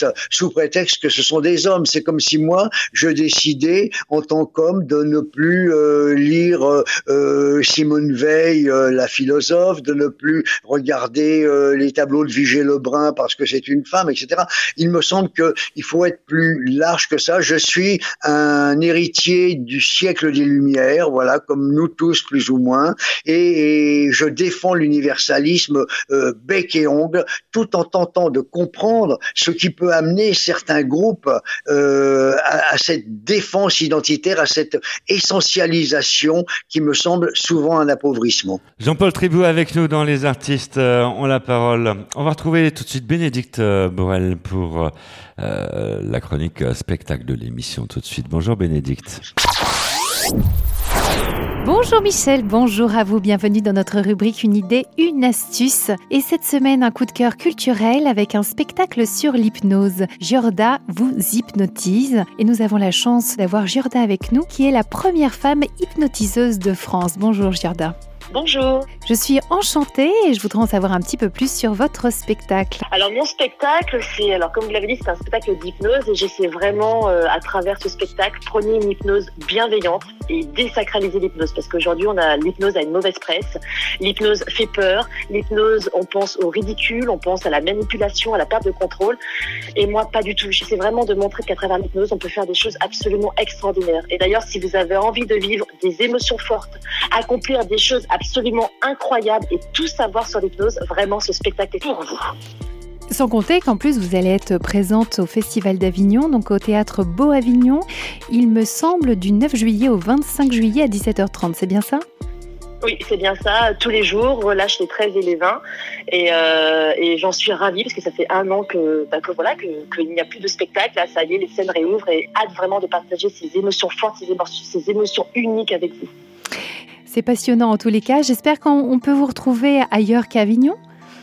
sexe sous prétexte que ce sont des hommes. C'est comme si moi, je décidais en tant qu'homme de ne plus lire Simone Veil, la philosophe, de ne plus regarder les tableaux de Vigée Lebrun parce que c'est une femme, etc. Il me semble qu'il faut être plus large que ça. Je suis un héritier du siècle des Lumières, voilà, comme nous tous plus ou moins, et je défends l'universalisme bec et ongle, tout en tentant de comprendre ce qui peut amener certains groupes à cette défense identitaire, à cette essentialisation qui me semble souvent un appauvrissement. Jean-Paul Tribou avec nous dans Les Artistes ont la parole. On va retrouver tout de suite Bénédicte Borel pour la chronique spectacle de l'émission tout de suite. Bonjour Bénédicte. Bonjour Michel, bonjour à vous, bienvenue dans notre rubrique Une idée, une astuce. Et cette semaine, un coup de cœur culturel avec un spectacle sur l'hypnose. Giorda vous hypnotise et nous avons la chance d'avoir Giorda avec nous qui est la première femme hypnotiseuse de France. Bonjour Giorda. Bonjour. Je suis enchantée et je voudrais en savoir un petit peu plus sur votre spectacle. Alors mon spectacle, comme vous l'avez dit, c'est un spectacle d'hypnose et j'essaie vraiment à travers ce spectacle prôner une hypnose bienveillante et désacraliser l'hypnose parce qu'aujourd'hui l'hypnose a une mauvaise presse, l'hypnose fait peur, l'hypnose on pense au ridicule, on pense à la manipulation, à la perte de contrôle et moi pas du tout. J'essaie vraiment de montrer qu'à travers l'hypnose on peut faire des choses absolument extraordinaires et d'ailleurs si vous avez envie de vivre des émotions fortes, accomplir des choses absolument incroyable et tout savoir sur l'hypnose, vraiment ce spectacle est pour vous. Sans compter qu'en plus vous allez être présente au Festival d'Avignon, donc au Théâtre Beau Avignon, il me semble du 9 juillet au 25 juillet à 17h30, c'est bien ça ? Oui, c'est bien ça, tous les jours, relâche les 13 et les 20 et j'en suis ravie parce que ça fait un an qu'il n'y a plus de spectacle, là ça y est, les scènes réouvrent et hâte vraiment de partager ces émotions fortes, ces émotions uniques avec vous. C'est passionnant en tous les cas. J'espère qu'on peut vous retrouver ailleurs qu'à Avignon.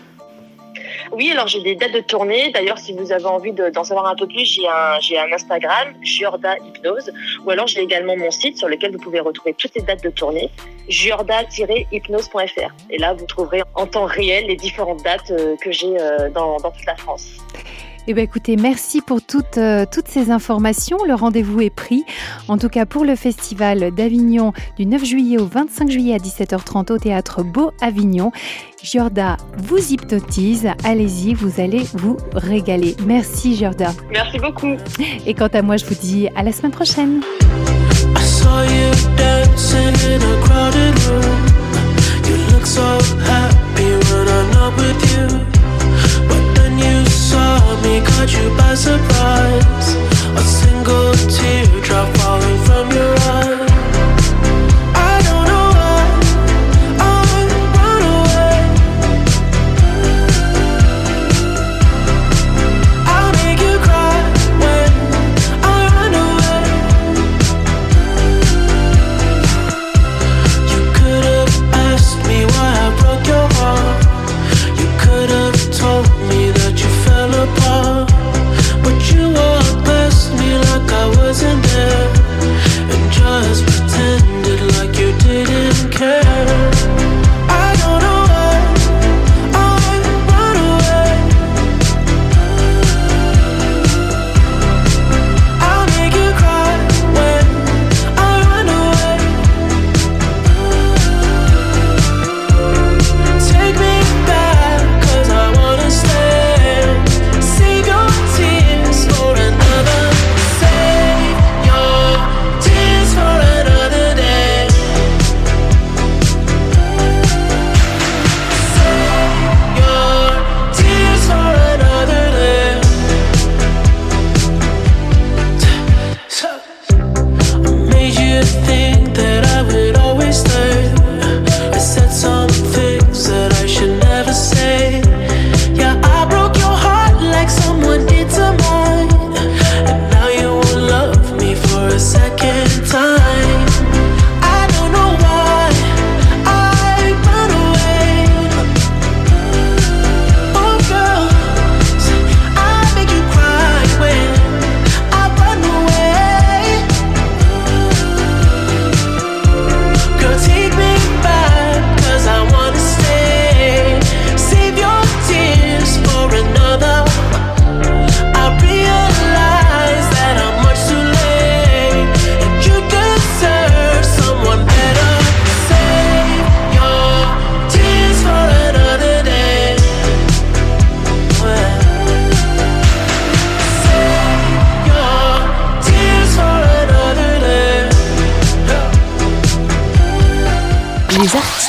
Oui, alors j'ai des dates de tournée. D'ailleurs, si vous avez envie d'en savoir un peu plus, j'ai un Instagram, Giorda Hypnose, ou alors j'ai également mon site sur lequel vous pouvez retrouver toutes les dates de tournée, giorda-hypnose.fr. Et là, vous trouverez en temps réel les différentes dates que j'ai dans toute la France. Eh bien, écoutez, merci pour toutes ces informations. Le rendez-vous est pris. En tout cas, pour le Festival d'Avignon du 9 juillet au 25 juillet à 17h30 au Théâtre Beau Avignon. Giorda vous hypnotise. Allez-y, vous allez vous régaler. Merci Giorda. Merci beaucoup. Et quant à moi, je vous dis à la semaine prochaine. I saw you dancing in a crowded room. You look so happy when I'm not with you. But then you saw me, caught you by surprise. A single teardrop falling from your eye. I don't know why I run away. I'll make you cry when I run away. You could have asked me why I broke your heart. You could have told me that you fell apart, but you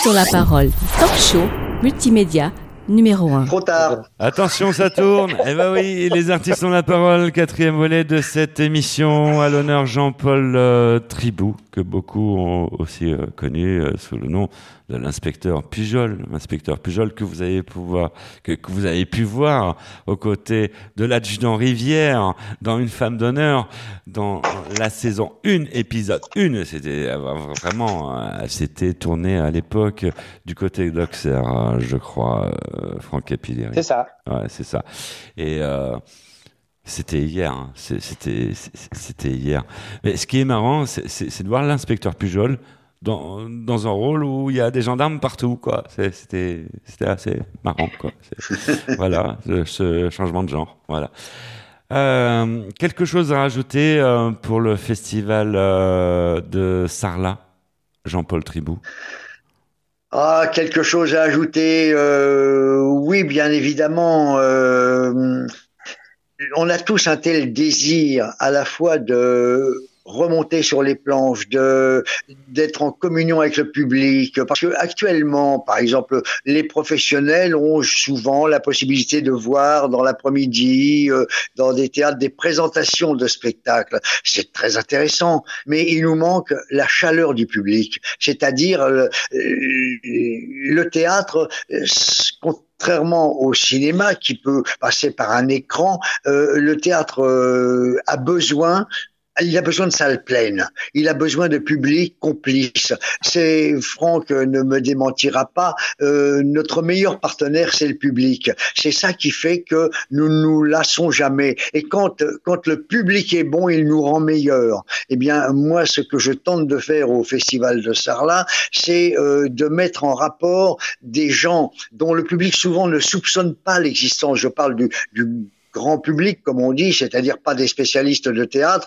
artistes ont la parole. Talk show, multimédia, numéro 1. Trop tard. Attention, ça tourne. Eh ben oui, les artistes ont la parole. 4e volet de cette émission. À l'honneur Jean-Paul Tribou, que beaucoup ont aussi connu sous le nom de l'inspecteur Pujol. L'inspecteur Pujol que vous avez pu voir aux côtés de l'adjudant Rivière dans Une femme d'honneur, dans la saison 1, épisode 1. C'était c'était tourné à l'époque du côté d'Auxerre, je crois, Franck Capilleri. C'est ça. Ouais, c'est ça. Et c'était hier. Hein. C'était hier. Mais ce qui est marrant, c'est de voir l'inspecteur Pujol dans un rôle où il y a des gendarmes partout, quoi. C'était assez marrant, quoi. Voilà, ce changement de genre. Voilà. Quelque chose à rajouter pour le festival de Sarlat, Jean-Paul Tribou? Ah, quelque chose à ajouter. Oui, bien évidemment. On a tous un tel désir à la fois de remonter sur les planches, d'être en communion avec le public, parce que actuellement, par exemple, les professionnels ont souvent la possibilité de voir dans l'après-midi, dans des théâtres, des présentations de spectacles. C'est très intéressant, mais il nous manque la chaleur du public, c'est-à-dire le théâtre. Contrairement au cinéma qui peut passer par un écran, le théâtre a besoin de salles pleines. Il a besoin de public complice. Franck ne me démentira pas. Notre meilleur partenaire, c'est le public. C'est ça qui fait que nous ne nous lassons jamais. Et quand le public est bon, il nous rend meilleurs. Eh bien, moi, ce que je tente de faire au Festival de Sarlat, c'est de mettre en rapport des gens dont le public souvent ne soupçonne pas l'existence. Je parle du grand public, comme on dit, c'est-à-dire pas des spécialistes de théâtre.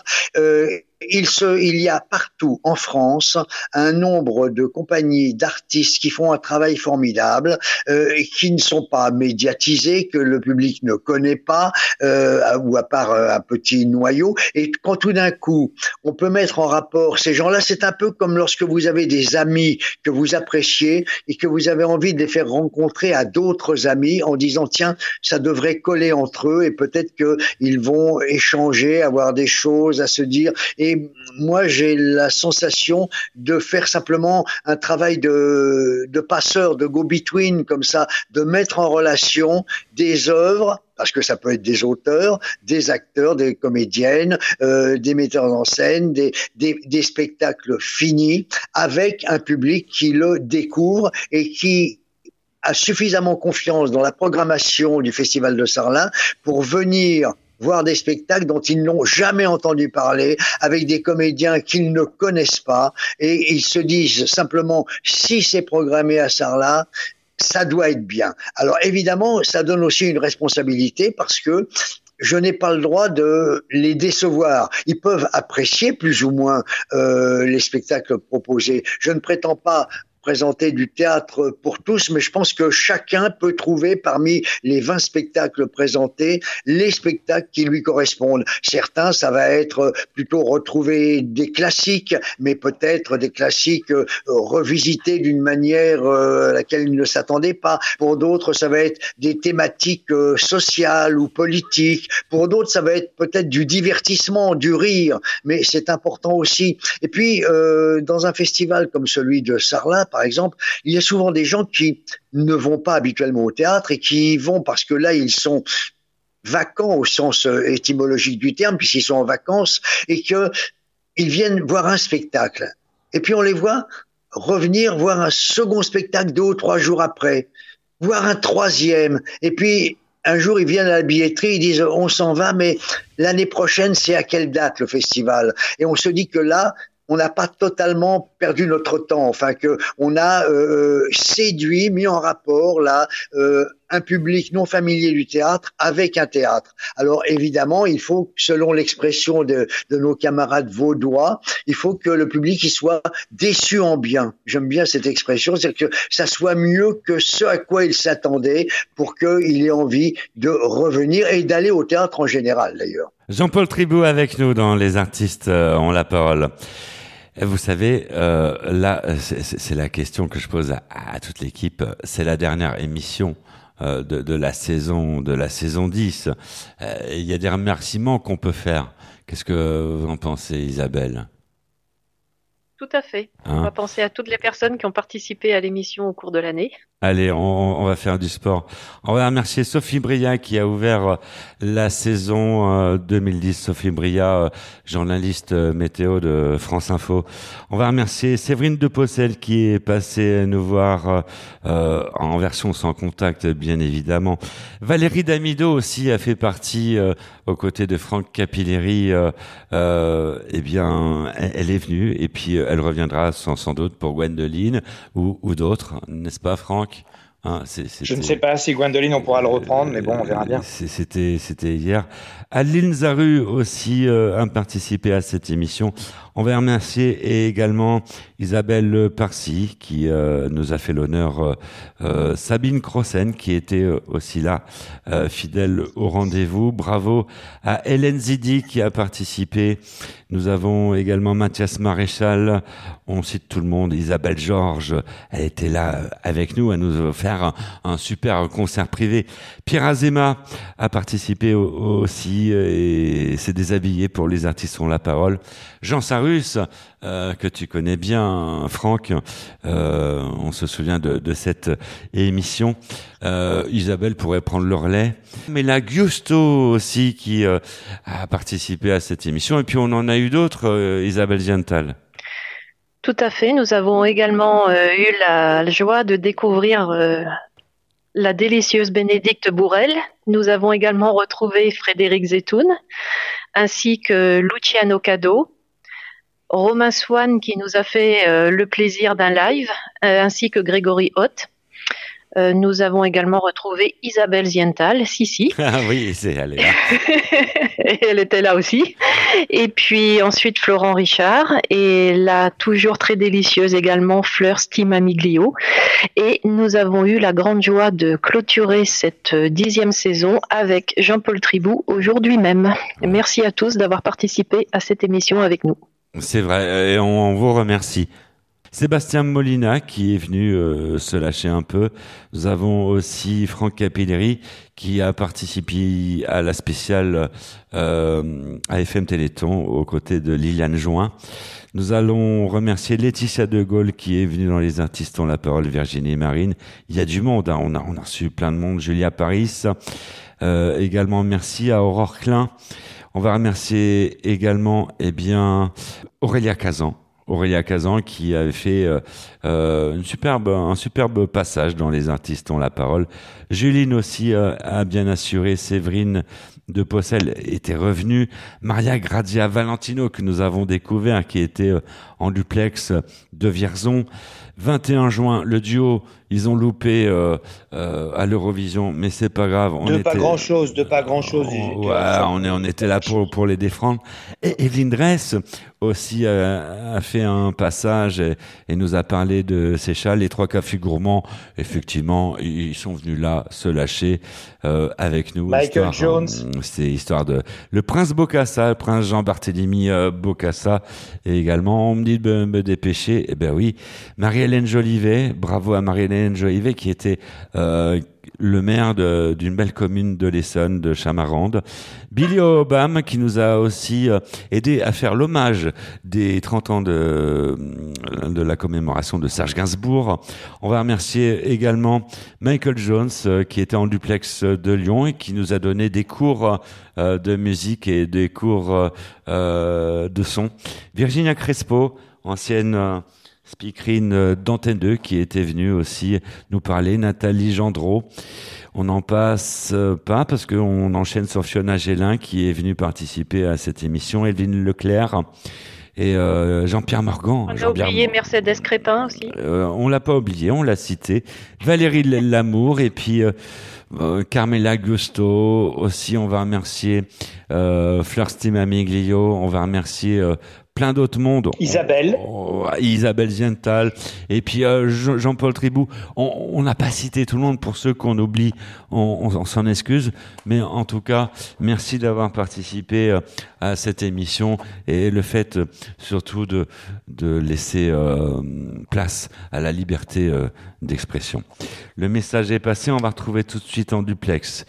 Il y a partout en France un nombre de compagnies d'artistes qui font un travail formidable, qui ne sont pas médiatisés, que le public ne connaît pas, ou à part un petit noyau. Et quand tout d'un coup, on peut mettre en rapport ces gens-là, c'est un peu comme lorsque vous avez des amis que vous appréciez et que vous avez envie de les faire rencontrer à d'autres amis en disant tiens, ça devrait coller entre eux et peut-être qu'ils vont échanger, avoir des choses à se dire. Et moi, j'ai la sensation de faire simplement un travail de passeur, de go-between, comme ça, de mettre en relation des œuvres, parce que ça peut être des auteurs, des acteurs, des comédiennes, des metteurs en scène, des spectacles finis, avec un public qui le découvre et qui a suffisamment confiance dans la programmation du Festival de Sarlat pour venir voir des spectacles dont ils n'ont jamais entendu parler, avec des comédiens qu'ils ne connaissent pas, et ils se disent simplement, si c'est programmé à Sarlat, ça doit être bien. Alors évidemment, ça donne aussi une responsabilité, parce que je n'ai pas le droit de les décevoir. Ils peuvent apprécier plus ou moins les spectacles proposés. Je ne prétends pas présenter du théâtre pour tous, mais je pense que chacun peut trouver parmi les 20 spectacles présentés les spectacles qui lui correspondent. Certains, ça va être plutôt retrouver des classiques, mais peut-être des classiques revisités d'une manière à laquelle ils ne s'attendaient pas. Pour d'autres, ça va être des thématiques sociales ou politiques. Pour d'autres, ça va être peut-être du divertissement, du rire, mais c'est important aussi. Et puis, dans un festival comme celui de Sarlat, par exemple, il y a souvent des gens qui ne vont pas habituellement au théâtre et qui y vont parce que là, ils sont vacants au sens étymologique du terme, puisqu'ils sont en vacances, et qu'ils viennent voir un spectacle. Et puis on les voit revenir voir un second spectacle 2 ou 3 jours après, voir un troisième, et puis un jour, ils viennent à la billetterie, ils disent « on s'en va, mais l'année prochaine, c'est à quelle date le festival ?» Et on se dit que là, on n'a pas totalement perdu notre temps, enfin que on a séduit, mis en rapport là un public non familier du théâtre avec un théâtre. Alors évidemment, il faut, selon l'expression de nos camarades vaudois, il faut que le public il soit déçu en bien. J'aime bien cette expression, c'est-à-dire que ça soit mieux que ce à quoi il s'attendait pour qu'il ait envie de revenir et d'aller au théâtre en général d'ailleurs. Jean-Paul Tribou avec nous dans Les artistes ont la parole. Vous savez, là, c'est la question que je pose à toute l'équipe. C'est la dernière émission de la saison 10. Il y a des remerciements qu'on peut faire. Qu'est-ce que vous en pensez, Isabelle ? Tout à fait. On va penser à toutes les personnes qui ont participé à l'émission au cours de l'année. Allez, on va faire du sport. On va remercier Sophie Bria qui a ouvert la saison 2010. Sophie Bria, journaliste météo de France Info. On va remercier Séverine Depossel qui est passée nous voir en version sans contact, bien évidemment. Valérie Damido aussi a fait partie aux côtés de Franck Capilleri. Eh bien, elle est venue et puis elle reviendra sans doute pour Gwendoline ou d'autres, n'est-ce pas, Franck? Je ne sais pas si Gwendoline on pourra le reprendre, mais bon, on verra bien. C'était hier. Adeline Zaru aussi a participé à cette émission. On va remercier également Isabelle Parcy qui nous a fait l'honneur, Sabine Crossen qui était aussi là, fidèle au rendez-vous. Bravo à Hélène Zidi qui a participé. Nous avons également Mathias Maréchal, on cite tout le monde, Isabelle Georges, elle était là avec nous, à nous faire un super concert privé. Pierre Azéma a participé aussi et s'est déshabillé pour Les Artistes ont la parole. Jean Sarus, que tu connais bien, Franck, on se souvient de cette émission. Isabelle pourrait prendre le relais. Mais la Giusto aussi qui a participé à cette émission. Et puis on en a eu d'autres, Isabelle Ziental. Tout à fait. Nous avons également eu la joie de découvrir la délicieuse Bénédicte Bourrel. Nous avons également retrouvé Frédéric Zetoun, ainsi que Luciano Cado, Romain Swann qui nous a fait le plaisir d'un live, ainsi que Grégory Hoth. Nous avons également retrouvé Isabelle Ziental, si. Ah oui, elle est là. Elle était là aussi. Et puis ensuite Florent Richard et la toujours très délicieuse également Fleur Stimamiglio. Et nous avons eu la grande joie de clôturer cette 10e saison avec Jean-Paul Tribou aujourd'hui même. Merci à tous d'avoir participé à cette émission avec nous. C'est vrai, et on vous remercie. Sébastien Molina qui est venu se lâcher un peu. Nous avons aussi Franck Capilleri qui a participé à la spéciale AFM Téléthon aux côtés de Liliane Join. Nous allons remercier Laetitia De Gaulle qui est venue dans Les Artistes ont la parole, Virginie et Marine. Il y a du monde, hein. On a reçu plein de monde. Julia Paris. Également merci à Aurore Klein. On va remercier également Aurélia Kazan qui avait fait un superbe passage dans Les Artistes ont la parole. Juline aussi a bien assuré. Séverine Depossel était revenue. Maria Grazia Valentino que nous avons découvert qui était en duplex de Vierzon. 21 juin, le duo, ils ont loupé à l'Eurovision, mais c'est pas grave. Pas grand chose. On était là pour les défendre. Et Evelyne Dress aussi a fait un passage et nous a parlé de ses chats, les 3 cafés gourmands. Effectivement, ils sont venus là se lâcher avec nous. Michael Jones. C'est histoire de le prince Bokassa, le prince Jean-Barthélemy Bokassa. Et également, on me dit de me dépêcher. Eh ben oui, Marie-Hélène Jolivet. Bravo à Marie-Hélène Jolivet qui était le maire d'une belle commune de l'Essonne, de Chamarande. Billy Obama qui nous a aussi aidé à faire l'hommage des 30 ans de la commémoration de Serge Gainsbourg. On va remercier également Michael Jones qui était en duplex de Lyon et qui nous a donné des cours de musique et des cours de son. Virginia Crespo, ancienne speakerine d'Antenne 2 qui était venue aussi nous parler. Nathalie Gendreau. On n'en passe pas parce qu'on enchaîne sur Fiona Gélin qui est venue participer à cette émission. Evelyne Leclerc et Jean-Pierre Morgan. On a oublié Mercedes Crépin aussi. On l'a pas oublié, on l'a cité. Valérie Lamour et puis Carmela Gusto aussi. On va remercier Fleur Stimamiglio. On va remercier plein d'autres mondes. Isabelle. Isabelle Ziental. Et puis Jean-Paul Tribou. On n'a pas cité tout le monde. Pour ceux qu'on oublie, on s'en excuse. Mais en tout cas, merci d'avoir participé à cette émission et le fait surtout de laisser place à la liberté d'expression. Le message est passé. On va retrouver tout de suite en duplex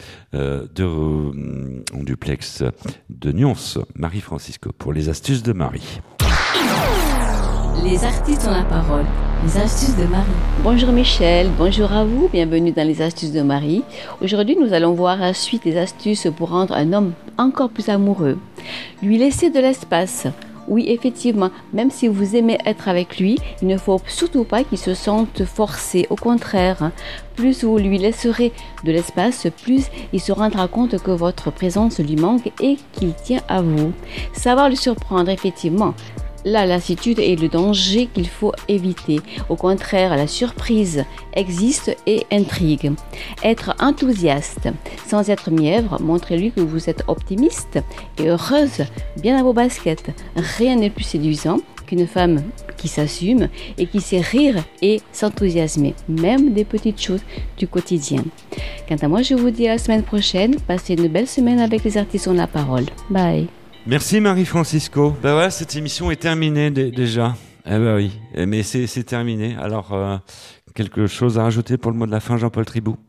de Nyons, Marie-Francisco, pour les astuces de Marie. Les artistes ont la parole. Les astuces de Marie. Bonjour Michel, bonjour à vous, bienvenue dans les astuces de Marie. Aujourd'hui, nous allons voir la suite des astuces pour rendre un homme encore plus amoureux. Lui laisser de l'espace. Oui, effectivement, même si vous aimez être avec lui, il ne faut surtout pas qu'il se sente forcé. Au contraire, plus vous lui laisserez de l'espace, plus il se rendra compte que votre présence lui manque et qu'il tient à vous. Savoir le surprendre, effectivement. La lassitude est le danger qu'il faut éviter. Au contraire, la surprise existe et intrigue. Être enthousiaste, sans être mièvre, montrez-lui que vous êtes optimiste et heureuse, bien à vos baskets. Rien n'est plus séduisant qu'une femme qui s'assume et qui sait rire et s'enthousiasmer, même des petites choses du quotidien. Quant à moi, je vous dis à la semaine prochaine. Passez une belle semaine avec les artistes ont la parole. Bye. Merci Marie-Francisco. Ben voilà, cette émission est terminée déjà. Eh ben oui, mais c'est terminé. Alors, quelque chose à rajouter pour le mot de la fin, Jean-Paul Tribou?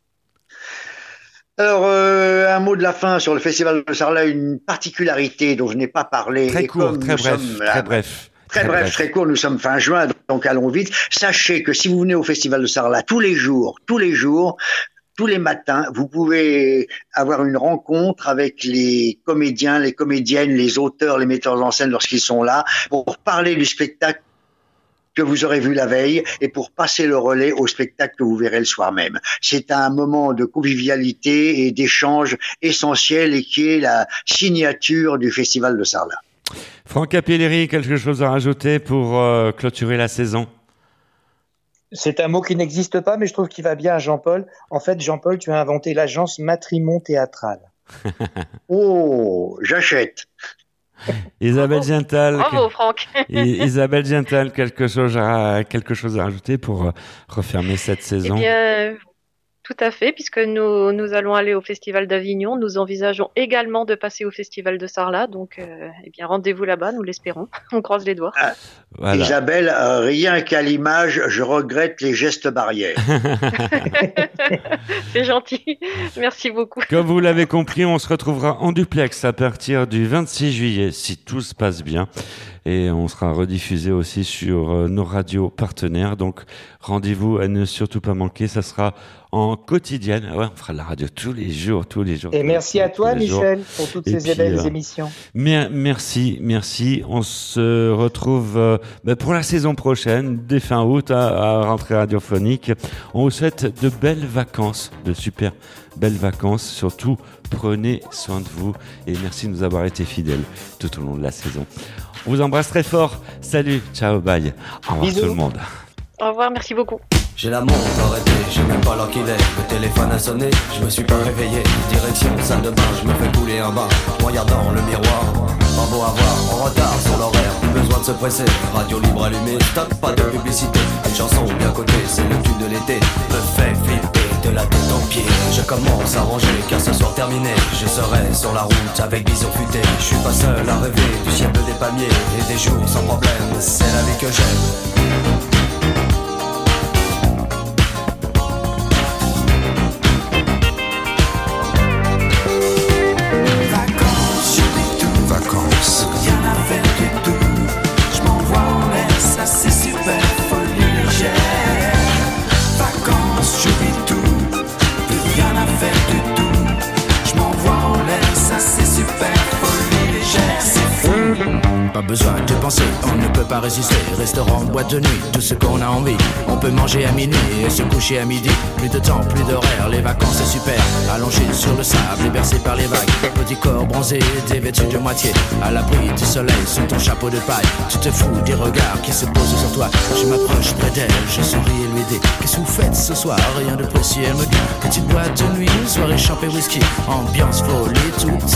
Alors, un mot de la fin sur le Festival de Sarlat, une particularité dont je n'ai pas parlé. Très court, très bref. Très court, nous sommes fin juin, donc allons vite. Sachez que si vous venez au Festival de Sarlat tous les jours, tous les matins, vous pouvez avoir une rencontre avec les comédiens, les comédiennes, les auteurs, les metteurs en scène lorsqu'ils sont là, pour parler du spectacle que vous aurez vu la veille et pour passer le relais au spectacle que vous verrez le soir même. C'est un moment de convivialité et d'échange essentiel et qui est la signature du Festival de Sarlat. Franck Capilleri, quelque chose à rajouter pour clôturer la saison? C'est un mot qui n'existe pas, mais je trouve qu'il va bien à Jean-Paul. En fait, Jean-Paul, tu as inventé l'agence Matrimon Théâtral. Oh, j'achète. Isabelle Ziental. Bravo, Franck. Isabelle Ziental, quelque chose à rajouter pour refermer cette saison? Eh bien, tout à fait, puisque nous allons aller au Festival d'Avignon. Nous envisageons également de passer au Festival de Sarlat. Donc, eh bien, rendez-vous là-bas, nous l'espérons. On croise les doigts. Voilà. Isabelle, rien qu'à l'image, je regrette les gestes barrières. C'est gentil. Merci beaucoup. Comme vous l'avez compris, on se retrouvera en duplex à partir du 26 juillet, si tout se passe bien. Et on sera rediffusé aussi sur nos radios partenaires. Donc, rendez-vous à ne surtout pas manquer. Ça sera en quotidienne. Ouais, on fera de la radio tous les jours. Et merci à toi, Michel, pour toutes ces belles émissions. Merci. On se retrouve pour la saison prochaine, dès fin août, à rentrée radiophonique. On vous souhaite de belles vacances, de super belles vacances. Surtout, prenez soin de vous. Et merci de nous avoir été fidèles tout au long de la saison. On vous embrasse très fort. Salut, ciao, bye. Au revoir. Bisous. Tout le monde. Au revoir, merci beaucoup. J'ai la montre arrêtée, je sais même pas l'heure qu'il est. Le téléphone a sonné, je me suis pas réveillé. Direction salle de bain, je me fais couler un bain. Je regarde dans le miroir, pas beau à voir, en retard sur l'horaire. Plus besoin de se presser, radio libre allumée. Stop, pas de publicité, une chanson bien cotée. C'est le tube de l'été, me fait flipper de la tête aux pieds. Je commence à ranger, car ce soir terminé, je serai sur la route avec bison futé. Je suis pas seul à rêver du ciel bleu des palmiers et des jours sans problème. C'est la vie que j'aime. Pas besoin de penser, on ne peut pas résister. Restaurant, boîte de nuit, tout ce qu'on a envie. On peut manger à minuit et se coucher à midi. Plus de temps, plus d'horaire, les vacances c'est super. Allongé sur le sable et bercé par les vagues. Petit corps bronzé, dévêtu de moitié. À l'abri du soleil, sous ton chapeau de paille. Tu te fous des regards qui se posent sur toi. Je m'approche près d'elle, je souris et lui dis: qu'est-ce que vous faites ce soir? Rien de précis, elle me dit: petite boîte de nuit, soirée champé whisky. Ambiance folie, tout